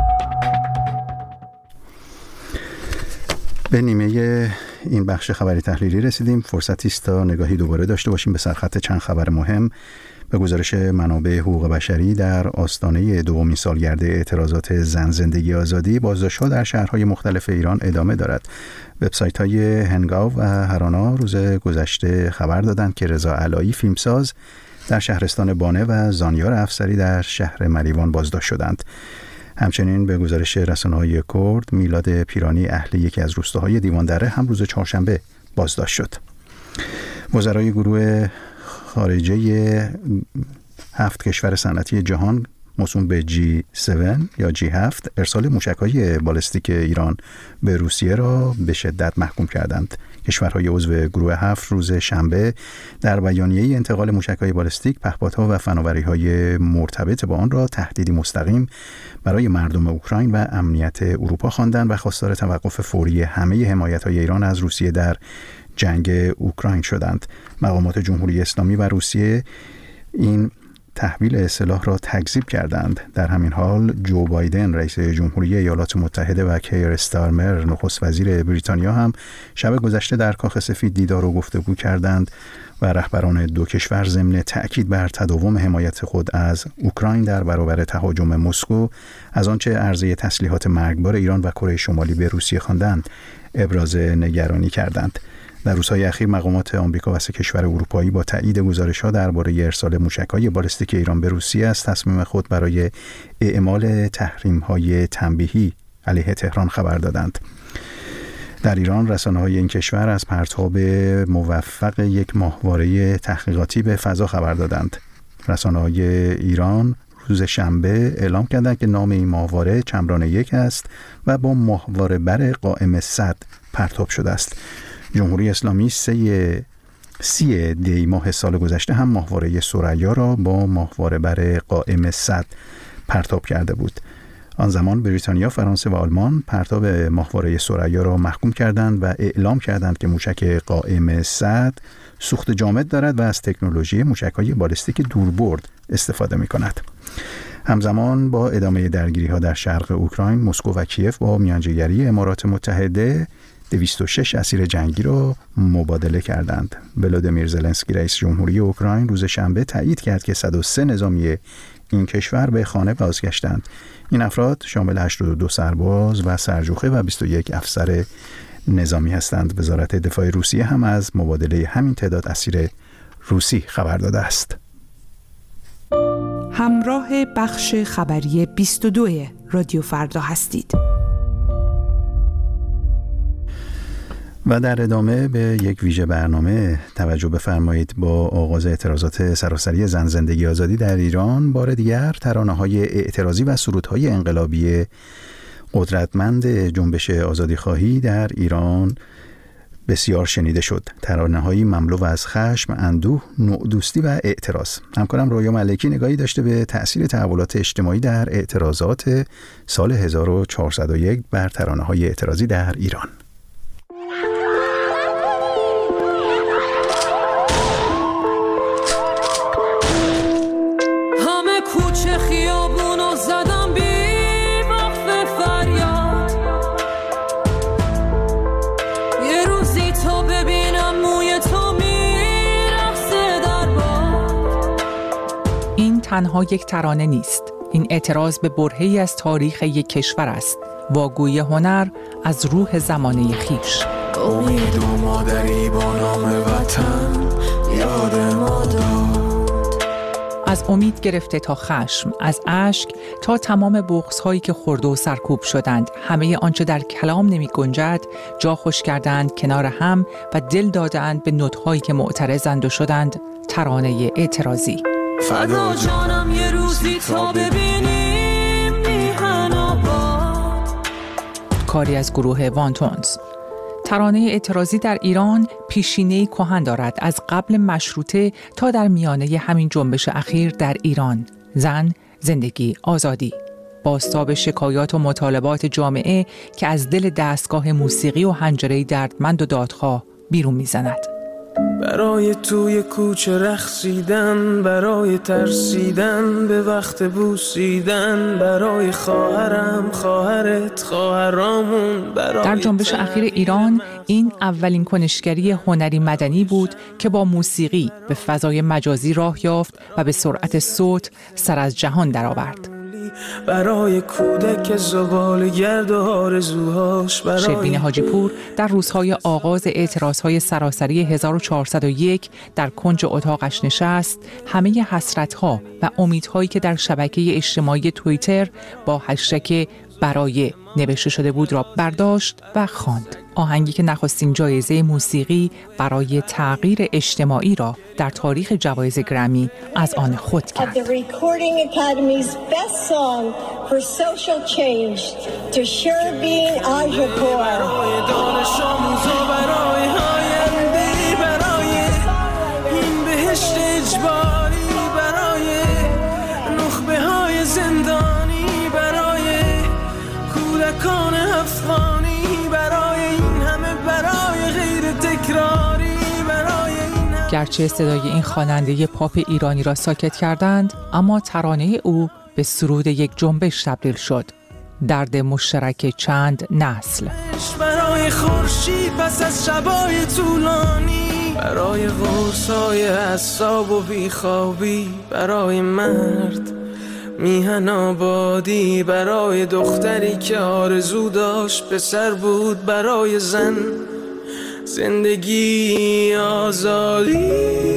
به نیمه این بخش خبری تحلیلی رسیدیم. فرصتی است تا نگاهی دوباره داشته باشیم به سرخط چند خبر مهم. به گزارش منابع حقوق بشری، در آستانه دومین سالگرد اعتراضات زن زندگی آزادی، بازداشت‌ها در شهرهای مختلف ایران ادامه دارد. وبسایت‌های هنگاو و هرانا روز گذشته خبر دادند که رضا علایی، فیلمساز، در شهرستان بانه و زانیار افسری در شهر مریوان بازداشت شدند. همچنین به گزارش رسانه‌های کرد، میلاد پیرانی، اهل یکی از روستاهای دیواندره، هم روز چهارشنبه بازداشت شد. وزرای گروه خارجه 7 کشور صنعتی جهان موسوم به G7 یا G7 ارسال موشک‌های بالستیک ایران به روسیه را به شدت محکوم کردند. کشورهای عضو گروه 7 روز شنبه در بیانیه انتقال موشک‌های بالستیک، پهپادها و فناوری‌های مرتبط با آن را تهدیدی مستقیم برای مردم اوکراین و امنیت اروپا خواندند و خواستار توقف فوری همه حمایت‌های ایران از روسیه در جنگ اوکراین شدند. مقامات جمهوری اسلامی و روسیه این تحویل سلاح را تکذیب کردند. در همین حال جو بایدن رئیس جمهوری ایالات متحده و کیر استارمر نخست وزیر بریتانیا هم شب گذشته در کاخ سفید دیدار و گفتگو کردند و رهبران دو کشور ضمن تأکید بر تداوم حمایت خود از اوکراین در برابر تهاجم مسکو از آنچه عرضه تسلیحات مرگبار ایران و کره شمالی به روسیه خواندند ابراز نگرانی کردند. در روزهای اخیر مقامات آمریکا و 3 کشور اروپایی با تایید گزارش‌ها درباره ارسال موشک‌های بالستیک ایران به روسیه از تصمیم خود برای اعمال تحریم‌های تنبیهی علیه تهران خبر دادند. در ایران رسانه‌های این کشور از پرتاب موفق یک ماهواره تحقیقاتی به فضا خبر دادند. رسانه‌های ایران روز شنبه اعلام کردند که نام این ماهواره چمران 1 است و با ماهواره بر قائم 100 پرتاب شده است. جمهوری اسلامی 30 دی ماه سال گذشته هم ماهواره ثریا را با ماهواره بر قائم 100 پرتاب کرده بود. آن زمان بریتانیا، فرانسه و آلمان پرتاب ماهواره ثریا را محکوم کردند و اعلام کردند که موشک قائم 100 سوخت جامد دارد و از تکنولوژی موشک‌های بالستیک دوربرد استفاده می‌کند. همزمان با ادامه درگیری‌ها در شرق اوکراین، مسکو و کیف با میانجیگری امارات متحده 206 اسیر جنگی را مبادله کردند. ولادیمیر زلنسکی رئیس جمهوری اوکراین روز شنبه تایید کرد که 103 نظامی این کشور به خانه بازگشتند. این افراد شامل 82 سرباز و سرجوخه و 21 افسر نظامی هستند. وزارت دفاع روسیه هم از مبادله همین تعداد اسیر روسی خبر داده است. همراه بخش خبری 22 رادیو فردا هستید. و در ادامه به یک ویژه برنامه توجه بفرمایید. با آغاز اعتراضات سراسری زن زندگی آزادی در ایران، بار دیگر ترانه‌های اعتراضی و سرودهای انقلابی قدرتمند جنبش آزادیخواهی در ایران بسیار شنیده شد. ترانه‌هایی مملو از خشم، اندوه، نوع‌دوستی و اعتراض. همکارم رویا ملکی نگاهی داشته به تأثیر تحولات اجتماعی در اعتراضات سال 1401 بر ترانه‌های اعتراضی در ایران. تنها یک ترانه نیست. این اعتراض به برهه‌ای از تاریخ یک کشور است. واگوی هنر از روح زمانه خویش. امید و مادری با نام وطن یاد ما داد. از امید گرفته تا خشم، از اشک تا تمام بغض‌هایی که خورده و سرکوب شدند، همه آنچه در کلام نمی گنجد جا خوش کردند کنار هم و دل دادند به نطق‌هایی که معترضند و شدند ترانه اعتراضی. فدا جانم یه روزی تا ببینیم میهن آباد. کاری از گروه وانتونز. ترانه اعتراضی در ایران پیشینه‌ای کهن دارد از قبل مشروطه تا در میانه همین جنبش اخیر در ایران. زن، زندگی، آزادی. بازتاب شکایات و مطالبات جامعه که از دل دستگاه موسیقی و حنجره دردمند و دادخواه بیرون می‌زند. برای توی کوچه رقصیدن، برای ترسیدن به وقت بوسیدن، برای خواهرم، خواهرت، خواهرامون. در جنبش اخیر ایران این اولین کنشگری هنری مدنی بود که با موسیقی به فضای مجازی راه یافت و به سرعت صوت سر از جهان درآورد. برای کودک زباله‌گرد و آرزوهاش. شبین حاجی پور در روزهای آغاز اعتراضهای سراسری 1401 در کنج اتاقش نشست، همه حسرت‌ها و امیدهایی که در شبکه اجتماعی توییتر با هشتگ برای نوشته شده بود را برداشت و خواند. آهنگی که نخستین جایزه موسیقی برای تغییر اجتماعی را در تاریخ جوایز گرمی از آن خود کرد. گرچه صدای این خواننده پاپ ایرانی را ساکت کردند، اما ترانه او به سرود یک جنبش تبدیل شد. درد مشترک چند نسل. برای خورشید پس از شبای طولانی، برای غرصای حساب و بیخوابی، برای مرد میهن آبادی، برای دختری که آرزو داشت پسر بود، برای زن زندگی، آزادی.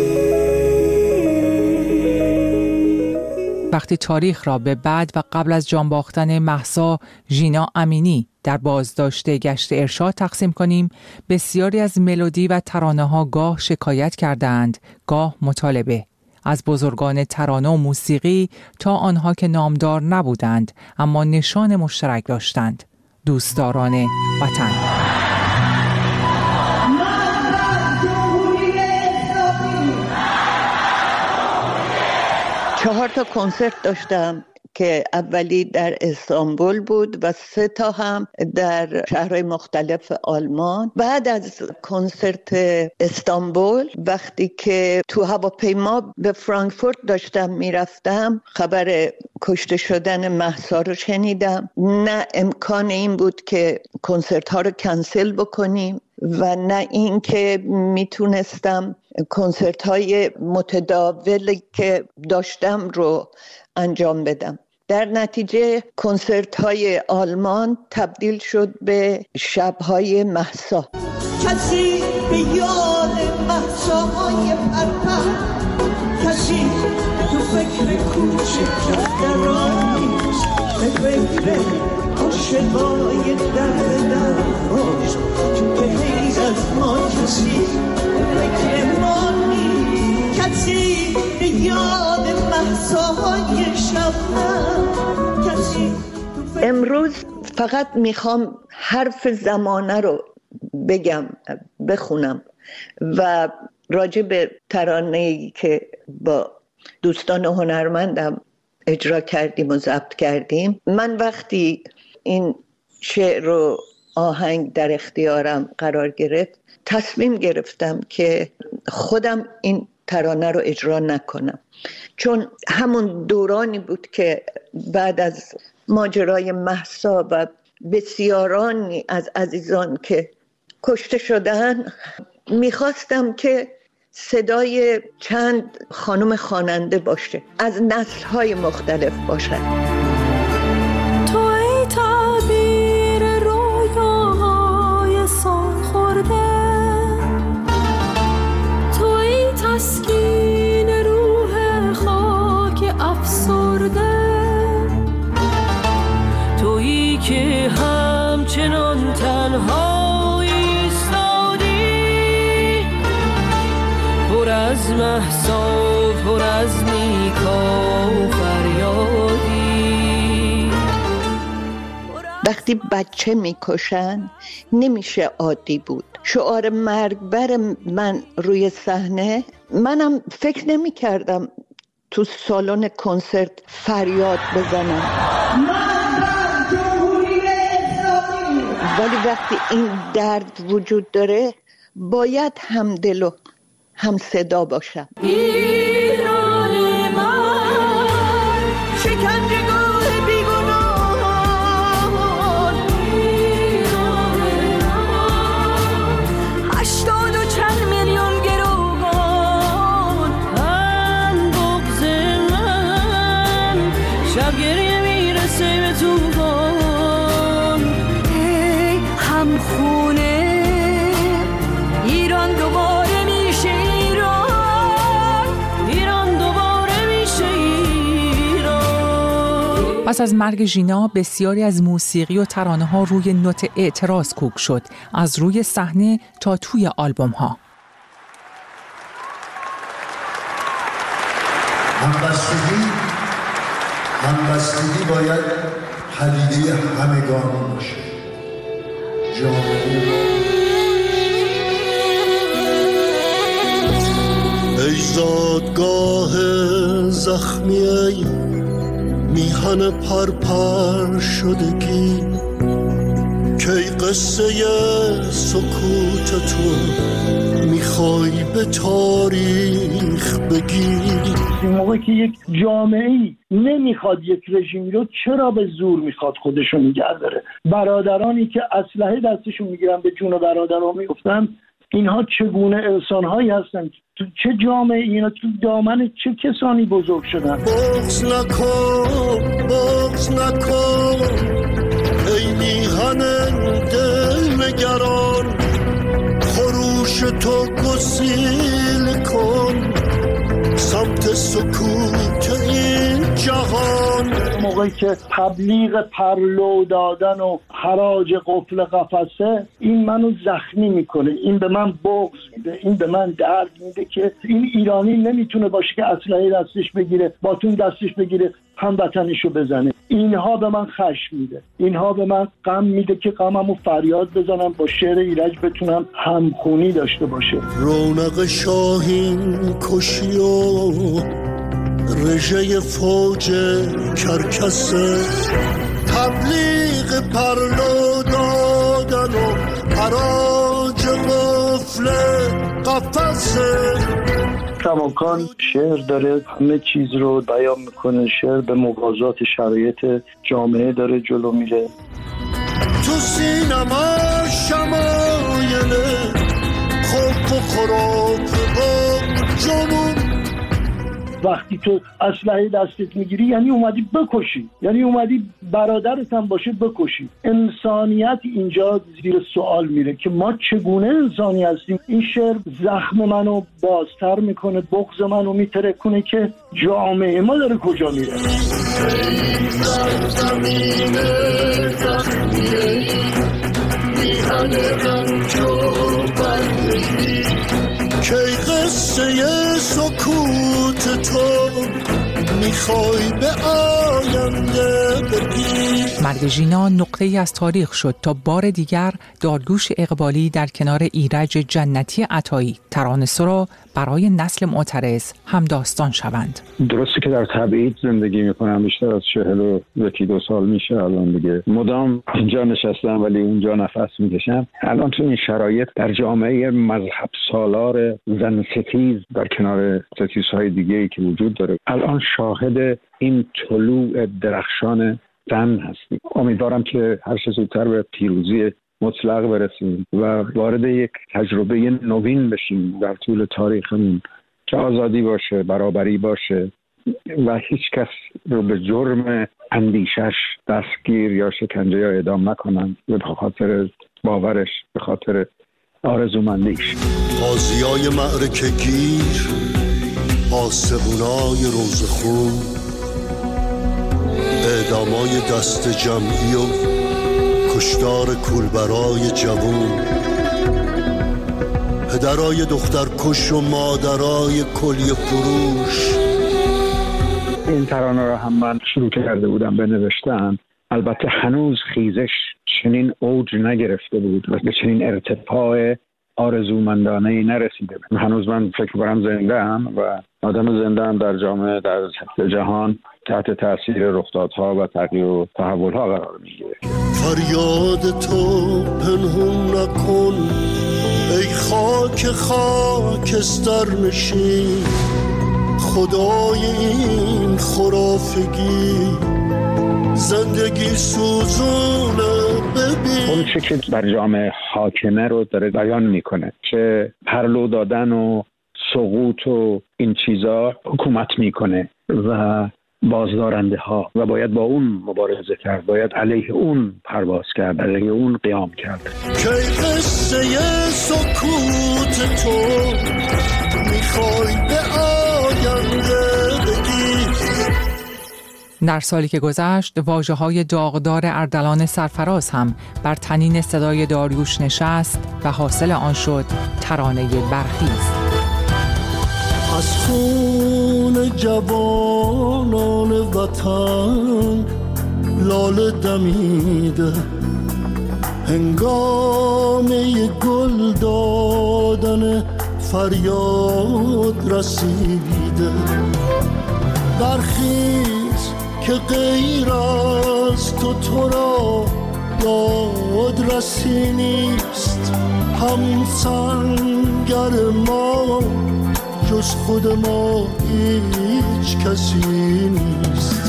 وقتی تاریخ را به بعد و قبل از جان باختن مهسا ژینا امینی در بازداشت گشت ارشاد تقسیم کنیم، بسیاری از ملودی و ترانه‌ها گاه شکایت کردند، گاه مطالبه. از بزرگان ترانه و موسیقی تا آنها که نامدار نبودند اما نشان مشترک داشتند، دوستداران وطن. 4 کنسرت داشتم که اولی در استانبول بود و 3 هم در شهرهای مختلف آلمان. بعد از کنسرت استانبول وقتی که تو هواپیما به فرانکفورت داشتم میرفتم، خبر کشته شدن مهسا رو شنیدم. نه امکان این بود که کنسرت ها رو کنسل بکنیم و نه این که میتونستم کنسرت های متداولی که داشتم رو انجام بدم. در نتیجه کنسرت های آلمان تبدیل شد به شب‌های مهسا. کسی به یاد مهساهای پرپر، کسی تو فکر کوچکتران نیست، به فکر عاشقای درداش، تو که غیر از ما کسی فکر ما نیست، کسی به یاد مهساهای شبنم، کسی. امروز فقط میخوام حرف زمانه رو بگم، بخونم و راجع به ترانه‌ای که با دوستان هنرمندم اجرا کردیم و ضبط کردیم. من وقتی این شعر و آهنگ در اختیارم قرار گرفت، تصمیم گرفتم که خودم این ترانه رو اجرا نکنم، چون همون دورانی بود که بعد از ماجرای مهسا و بسیارانی از عزیزان که کشته شدن، میخواستم که صدای چند خانم خواننده باشه، از نسل‌های مختلف باشه. تو ای تعبیر رویاهای سال خورده، تو ای تسکین روح خاک همچنان تنها ایستادی، پر از مهسا پر از نیکا فریادی. وقتی بچه میکشن نمیشه عادی بود. شعار مرگبر من روی صحنه، منم فکر نمیکردم تو سالن کنسرت فریاد بزنم، ولی وقتی این درد وجود داره باید هم دل و هم صدا باشم. ایران من شکنجه‌گاه بیگناهان، ایران من 80 و چند میلیون گروگان، من بغض من شب گریه میرسه به طوفان. ای هم خونه ایران دوباره میشه ایران، ایران دوباره میشه ایران. پس از مرگ ژینا بسیاری از موسیقی و ترانه ها روی نوت اعتراض کوک شد، از روی صحنه تا توی آلبوم ها. همبستگی باید پدیده همگانی باشه. ای زادگاه زخمی، ای میهن پرپر شدگی، کی قصه سکوت تو میخوای به تاریخ بگی. این موقعی که یک جامعه‌ای نمیخواد یک رژیمی رو، چرا به زور میخواد خودشو نگه داره؟ برادرانی که اسلحه دستشون میگیرن به جون برادران میفتن، اینها چگونه انسانهایی هستن؟ تو چه جامعه اینا، تو دامن چه کسانی بزرگ شدن؟ بغض نکن بغض نکن ای میهن دل نگران، خروش تو گسیل کن سمت سکوت این جهان. موقعی که تبلیغ پرلو دادن و حراج قفل قفسه، این منو زخمی میکنه، این به من بغض میده، این به من درد میده که این ایرانی نمیتونه باشه که اسلحه دستش بگیره، باتون دستش بگیره، هموطنشو بزنه. اینها به من خشم میده، اینها به من غم میده که غممو فریاد بزنم، با شعر ایرج بتونم همخونی داشته باشه. رونق شاهین کشی و رژه فوج کرکسه، تبلیغ پرلو دادن و حراج قفل قفسه. کماکان شعر داره همه چیز رو بیان میکنه، شعر به موازات شرایط جامعه داره جلو میره. تو سینما شمایل خوب و خراب و جنون، وقتی تو اسلحه دستت میگیری یعنی اومدی بکشی، یعنی اومدی برادرت هم باشه بکشی. انسانیت اینجا زیر سوال میره که ما چگونه انسانی هستیم. این شعر زخم منو بازتر میکنه، بغض منو میترکونه که جامعه ما داره کجا میره. کی قصه سکوت تو میخوای به آینده بگی. مرگ ژینا نقطه‌ای از تاریخ شد تا بار دیگر داریوش اقبالی در کنار ایرج جنتی عطایی ترانه‌سرا برای نسل معترض هم داستان شوند. درسته که در تبعید زندگی میکنم، بیشتر از 42 سال میشه الان دیگه، مدام اینجا نشستم ولی اونجا نفس میکشم. الان تو این شرایط در جامعه مذهب سالار زن ستیز در کنار ستیزهای دیگه‌ای که وجود داره، الان شاهد این طلوع درخشان زن هستیم. امیدوارم که هر چه زودتر به پیروزی مطلق برسیم و وارد یک تجربه نوین بشیم در طول تاریخمون که آزادی باشه، برابری باشه و هیچ کس رو به جرم اندیشش دستگیر یا شکنجه یا اعدام نکنن به خاطر باورش، به خاطر آرزومندیش. قاضیای معرکه گیر، آسمونای روزخون، اعدامای دست جمعی و کشتار کولبرای جوون، پدرای دختر کش و مادرای کلیه فروش. این ترانه رو هم من شروع کرده بودم به نوشتن. البته هنوز خیزش چنین اوج نگرفته بود و به چنین ارتفاع آرزومندانه‌ای نرسیده بود. هنوز من فکر کنم زنده ام و آدم زنده ام در جامعه، در جهان تحت تاثیر رخدادها و تغییر و تحولها قرار میگیره. فریاد تو پنهون نکن ای خاک خاکستر نشین، خدای این خرافگی زندگی سوزونه. ببین اون چه که بر جامعه حاکمه رو داره بیان میکنه، که پرلو دادن و سقوط و این چیزا حکومت میکنه و بازدارنده ها و باید با اون مبارزه کرد، باید علیه اون پرواز کرد، علیه اون قیام کرد. که قصه سکوت تو میخوای به آینده بگی. در سالی که گذشت واژه‌های داغدار اردلان سرفراز هم بر تنین صدای داریوش نشست و حاصل آن شد ترانه برخیز. از خون جوانان وطن لاله دمیده، هنگامه گل دادن فریاد رسیده. برخیز که غیر از تو را دادرسی نیست، همسنگر ما جز خود ما هیچ کسی نیست.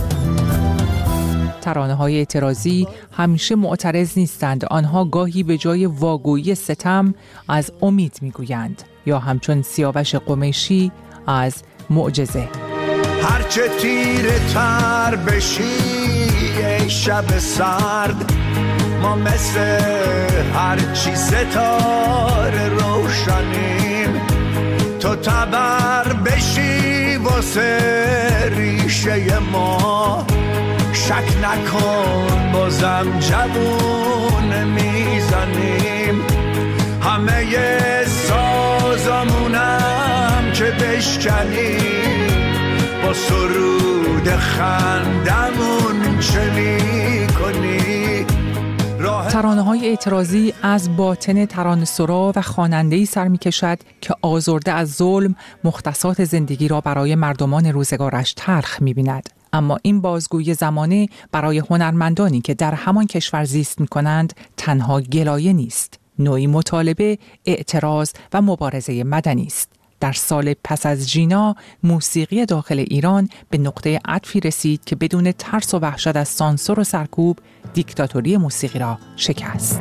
ترانه‌های اعتراضی همیشه معترض نیستند. آنها گاهی به جای واگویی ستم از امید میگویند یا همچون سیاوش قمیشی از معجزه. هرچه تیره تر بشی ای شب سرد، ما مثل هرچی ستاره روشنیم. تو تبر بشی واسه ریشه ما، شک نکن بازم جوون میزنیم. همه سازمونم که بشکنیم، با سرود خندمون چه میکنی؟ ترانه‌های اعتراضی از باطن ترانه‌سرا و خواننده‌ای سر می‌کشد که آزرده از ظلم مختصات زندگی را برای مردمان روزگارش تلخ می‌بیند. اما این بازگویی زمانه برای هنرمندانی که در همان کشور زیست می‌کنند تنها گلایه نیست، نوعی مطالبه، اعتراض و مبارزه مدنی است. در سال پس از جینا موسیقی داخل ایران به نقطه عطفی رسید که بدون ترس و وحشت از سانسور و سرکوب دیکتاتوری موسیقی را شکست.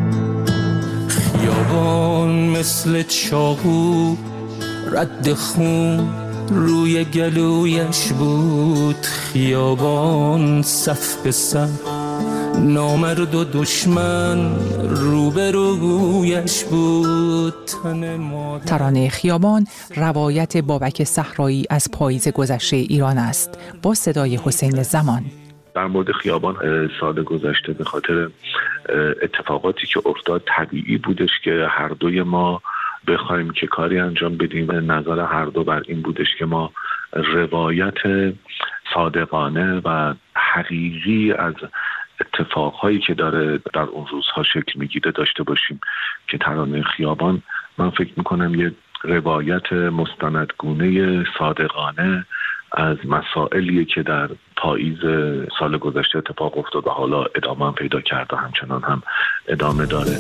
خیابان مثل چاقو رد خون روی گلویش بود، خیابان صف به صف نامرد و دشمن روبرویش بود. ترانه خیابان روایت بابک صحرایی از پاییز گذشته ایران است با صدای حسین زمان. در مورد خیابان سال گذشته به خاطر اتفاقاتی که افتاد طبیعی بودش که هر دوی ما بخوایم که کاری انجام بدیم. نظر هر دو بر این بودش که ما روایت صادقانه و حقیقی از اتفاقهایی که داره در اون روزها شکل میگیره داشته باشیم که ترانه خیابان من فکر میکنم یه روایت مستندگونه صادقانه از مسائلیه که در پاییز سال گذشته اتفاق افتاد و حالا ادامه هم پیدا کرده، همچنان هم ادامه داره.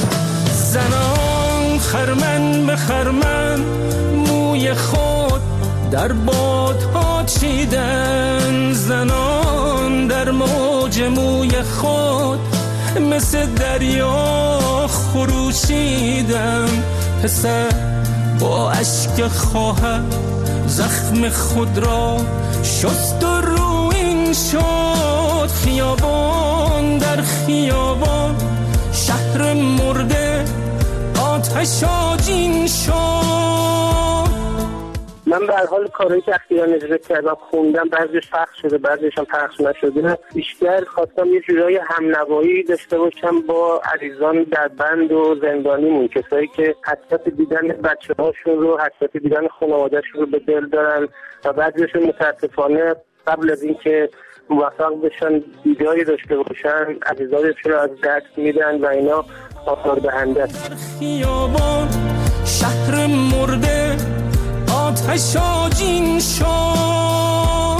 زنان خرمن به خرمن موی خود در بادها چیدن، زنان در موج موی خود مثل دریا خروشیدن. پسر با اشک خواهر زخم خود را شست و روین شد. خیابان در خیابان شهر مرده آتش آجین شد. من من به هر حال کارهایی که اخیراً اجرا کردم خوندم، بعضیش پخش شده بعضیش هم پخش نشده، بیشتر خواستم یه جورای همنوایی داشته باشم با عزیزان در بند و زندانیمون، کسایی که حسرت دیدن بچه‌هاشون رو، حسرت دیدن خانواده‌شون رو به دل دارن و بعضیشون متاسفانه قبل از اینکه موفق بشن دیداری داشته باشن عزیزانشون رو از دست میدن و اینا آزاردهنده است. خیابان شهر مرده آتش آجین شد.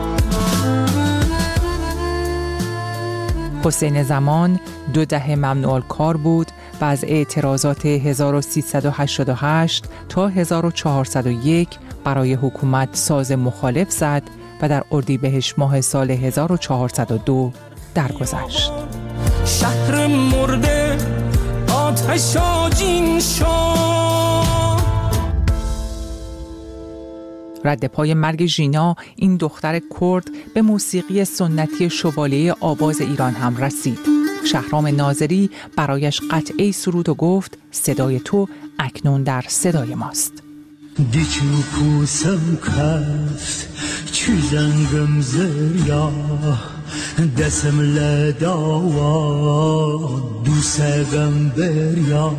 حسین زمان 2 دهه ممنوع الکار بود و از اعتراضات 1388 تا 1401 برای حکومت ساز مخالف زد و در اردیبهشت ماه سال 1402 درگذشت. شهر مرده آتش آجین شد. رد پای مرگ ژینا، این دختر کرد، به موسیقی سنتی شوالیه آواز ایران هم رسید. شهرام ناظری برایش قطعه سرود و گفت صدای تو اکنون در صدای ماست. دیچو پوسم کفت چی زنگم زریا دسم لداوا دوسگم بریا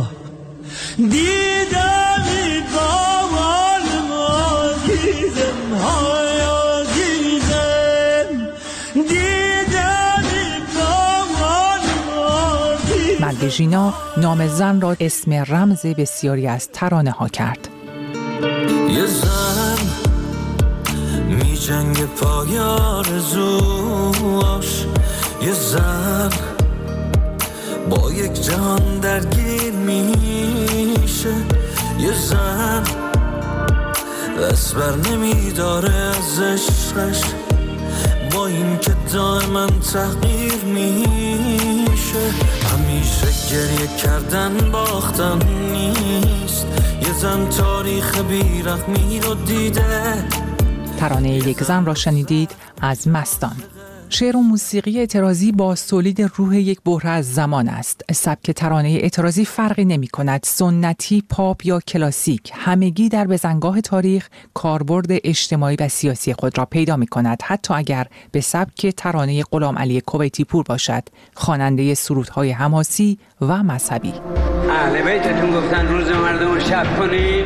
دیدمی باوال ما گیزم هایا گیزم دیدمی باوال ما گیزم. مرگ ژینا نام زن را اسم رمز بسیاری از ترانه ها کرد. یه زن می جنگ پای آرزوهاش، یه زن با یک جهان درگیر میشه، یه زن دست بر نمیداره از عشقش با این که دائما تحقیر میشه. همیشه گریه کردن باختن نیست، یه زن تاریخ بیرحمی رو دیده. ترانه یک زن را شنیدید از مستان. شعر و موسیقی اعتراضی با تولید روح یک بحران از زمان است. سبک ترانه اعتراضی فرقی نمی کند، سنتی، پاپ یا کلاسیک، همگی در بزنگاه تاریخ کاربرد اجتماعی و سیاسی خود را پیدا می کند، حتی اگر به سبک ترانه غلامعلی کویتی پور باشد، خواننده سرودهای حماسی و مذهبی. اهل بیتتون گفتن روز مردم شب کنی،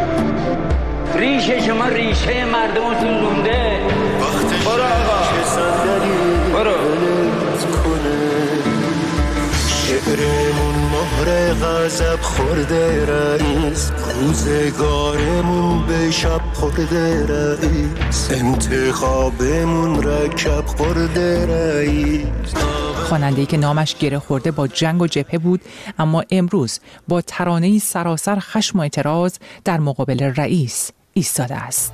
ریشه شما ریشه مردمتون لونده. برو آقا برو. شعرمون مهر غضب خورده رئیس، روزگارمون به شب خورده رئیس، انتخابمون رکب خورده رئیس. خواننده‌ای که نامش گره خورده با جنگ و جبهه بود، اما امروز با ترانه‌ای سراسر خشم و اعتراض در مقابل رئیس ایستاده است.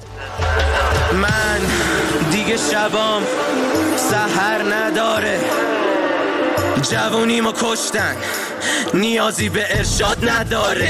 من دیگه شبام سحر نداره، جوونیمو کشتن نیازی به ارشاد نداره،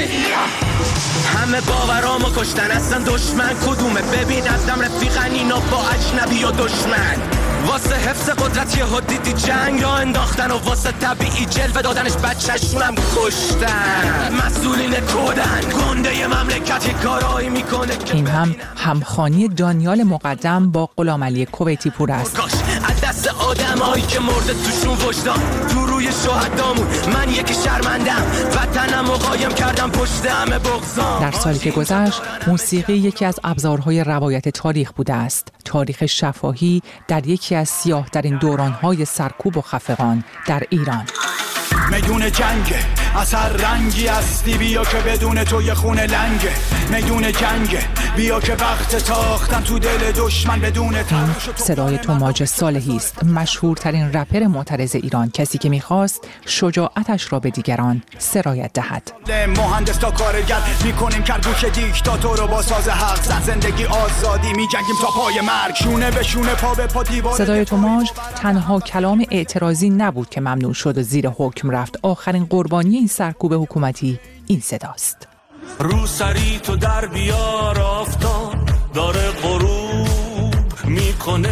همه باورامو کشتن اصلا دشمن کدومه؟ ببین ازم رفیقن اینا با اجنبی و دشمن، واسه حفظ قدرت یه دیدی جنگ را انداختن و واسه طبیعی جلوه دادنش بچه‌شونم کشتن. مسئولین کودن گنده مملکت یه کارایی میکنه. این هم همخوانی دانیال مقدم با غلامعلی کویتی پور است. کاش از دست آدمایی که مرده توشون وجدان، تو روی شهدامون من یکی شرمندم، وطنم و قایم کردم پشت همه بغضام. در سالی که گذشت موسیقی یکی از ابزارهای روایت تاریخ بوده است. تاریخ شفاهی در یکی از سیاه‌ترین دوران‌های سرکوب و خفقان در ایران. میدون جنگ اثر رنگی هستی، بیا که بدون تو یه خونه لنگه. میدون جنگ بیا که وقت تاختن تو دل دشمن بدون صدای توماج صالحی است، مشهورترین رپر معترض ایران، کسی که میخواست شجاعتش را به دیگران سرایت دهد. مهندس تا کارگر میکنیم کرگوش دیکتاتور رو با ساز حق زد، زندگی آزادی میجنگیم تا پای مرگ، شونه به شونه پا به پا دیوار. صدای توماج تنها کلام اعتراضی نبود که ممنوع شد و زیر حکم رفت. آخرین قربانی این سرکوب حکومتی این صداست. رو سری تو در بیار، آفتاب داره غروب میکنه،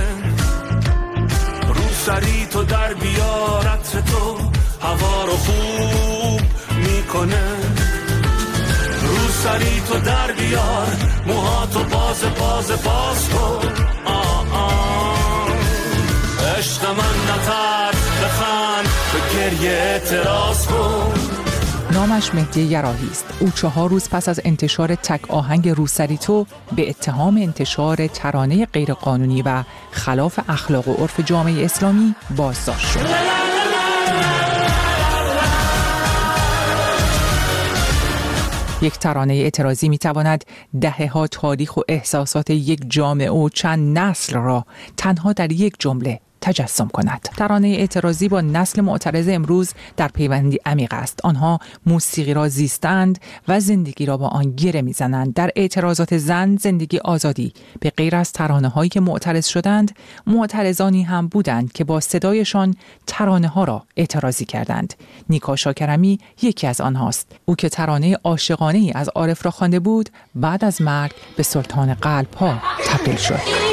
رو سری تو در بیار، عطر تو هوا رو خوب میکنه، رو سری تو در بیار، موهاتو باز کن. عشق من نترس، بخند، به گریه اعتراض کن. نامش مهدی یراحی است. او 4 روز پس از انتشار تک آهنگ روسری تو به اتهام انتشار ترانه غیرقانونی و خلاف اخلاق و عرف جامعه اسلامی بازداشت شد. یک ترانه اعتراضی می‌تواند دهه‌ها تاریخ و احساسات یک جامعه و چند نسل را تنها در یک جمله تجسم کند. ترانه اعتراضی با نسل معترض امروز در پیوندی عمیق است. آنها موسیقی را زیستند و زندگی را با آن گره می‌زنند. در اعتراضات زن، زندگی، آزادی، به غیر از ترانه‌هایی که معترض شدند، معترضانی هم بودند که با صدایشان ترانه‌ها را اعتراضی کردند. نیکا شاکرمی یکی از آنهاست. او که ترانه عاشقانه‌ای از عارف را خوانده بود، بعد از مرگ به سلطان قلب‌ها تبدیل شد.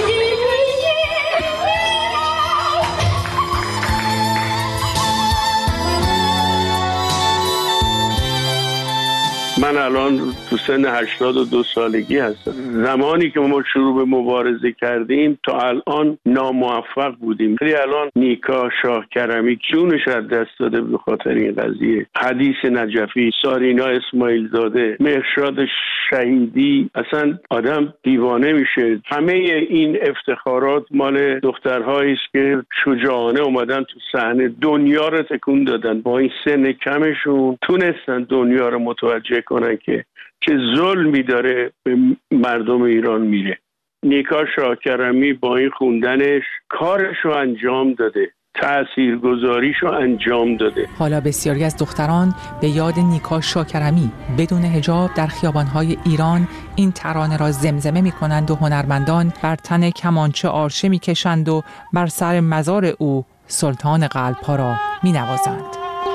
من الان تو سن 82 سالگی هستم. زمانی که ما شروع به مبارزه کردیم تا الان ناموفق بودیم. ولی الان نیکا شاکرمی جونش از دست داده به خاطر این قضیه. حدیث نجفی، سارینا اسماعیل زاده، مهرشاد شهیدی، اصلا آدم دیوانه میشه. همه این افتخارات مال دخترهایی است که شجاعانه اومدن تو صحنه، دنیا رو تکون دادن. با این سن کمشون تونستن دنیا رو متوجه کنن که چه ظلمی داره به مردم ایران میره. نیکا شاکرمی با این خوندنش کارشو انجام داده، تأثیرگذاریشو انجام داده. حالا بسیاری از دختران به یاد نیکا شاکرمی بدون حجاب در خیابان‌های ایران این ترانه را زمزمه می‌کنند و هنرمندان بر تن کمانچه آرشه می‌کشند و بر سر مزار او سلطان قلب‌ها را می‌نوازند.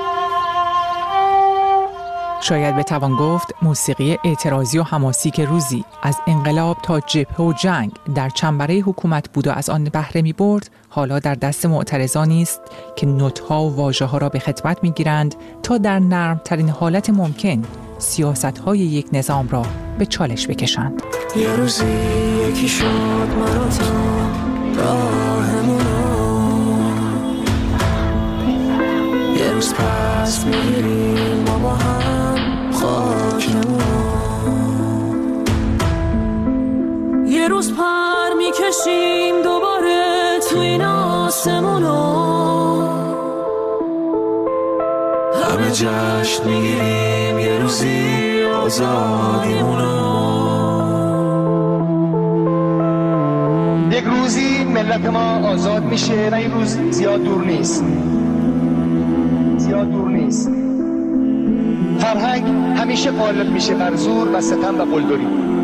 شاید بتوان گفت موسیقی اعتراضی و حماسی که روزی از انقلاب تا جبهه و جنگ در چنبره حکومت بود و از آن بهره می برد، حالا در دست معترضانی است که نوت‌ها و واژه‌ها را به خدمت می‌گیرند تا در نرم‌ترین حالت ممکن سیاست‌های یک نظام را به چالش بکشند. یه روزی یکی شد مرا تا راهمونو، یه روز پس می‌گیریم ما با هم خاکمونو، یه روز پر میکشیم دوباره تو این آسمونو، همه جشن میگیریم یه روزی آزادیمونو. یک روزی ملت ما آزاد میشه و این روز زیاد دور نیست. فرهنگ همیشه غالب میشه بر زور و ستم و قلدری.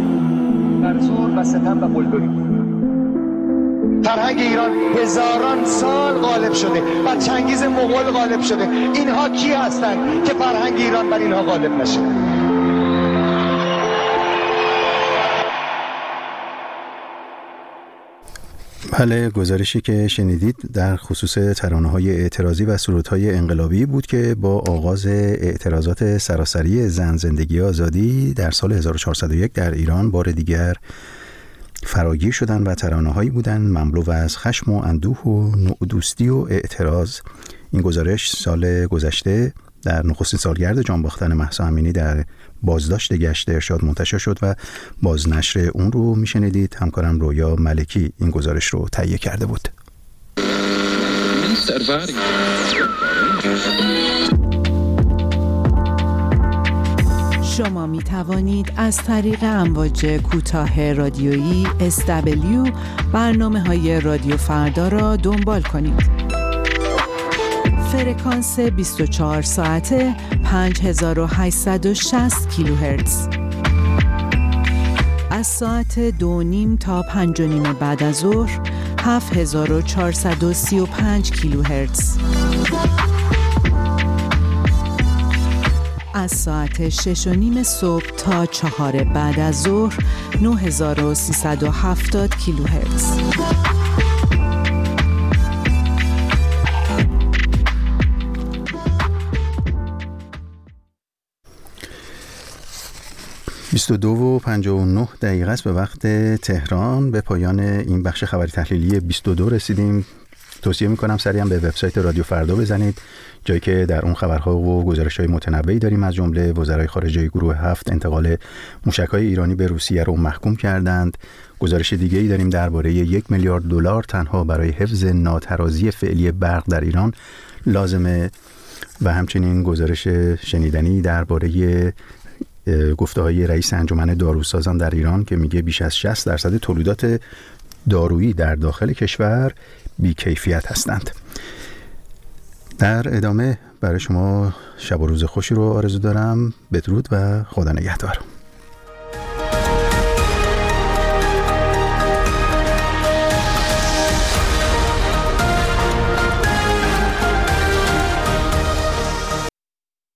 فرهنگ ایران هزاران سال غالب شده، بر چنگیز مغول غالب شده. اینها کی هستند که فرهنگ ایران بر اینها غالب نشه؟ بله، گزارشی که شنیدید در خصوص ترانه‌های اعتراضی و سرودهای انقلابی بود که با آغاز اعتراضات سراسری زن، زندگی، آزادی در سال 1401 در ایران بار دیگر فراگیر شدند و ترانه‌هایی بودند مملو از خشم و اندوه و نوع‌دوستی و اعتراض. این گزارش سال گذشته در نخستین سالگرد جانباختن مهسا امینی در بازداشت گشت ارشاد منتشر شد و بازنشر اون رو میشنیدید. همکارم رویا ملکی این گزارش رو تهیه کرده بود. شما می توانید از طریق امواج کوتاه رادیویی SW برنامه‌های رادیو فردا را دنبال کنید. فرکانس 24 ساعته 5860 کیلوهرتز. از ساعت 2:30 تا 5:30 بعد از ظهر 7435 کیلوهرتز. از ساعت 6:30 صبح تا 4 بعد از ظهر 9370 کیلوهرتز. 22:59 است به وقت تهران. به پایان این بخش خبری تحلیلی 22 رسیدیم. توصیه میکنم سریعا به وبسایت رادیو فردا بزنید، جایی که در اون خبرها و گزارش‌های متنوعی داریم. از جمله وزرای خارجه گروه 7 انتقال موشک‌های ایرانی به روسیه رو محکوم کردند. گزارش دیگه‌ای داریم درباره 1 میلیارد دلار تنها برای حفظ ناترازی فعلی برق در ایران لازمه و همچنین گزارش شنیدنی درباره گفته‌های رئیس انجمن داروسازان در ایران که میگه بیش از 60% تولیدات دارویی در داخل کشور بی‌کیفیت هستند. در ادامه برای شما شب و روز خوشی رو آرزو دارم. بدرود و خدا نگهدار.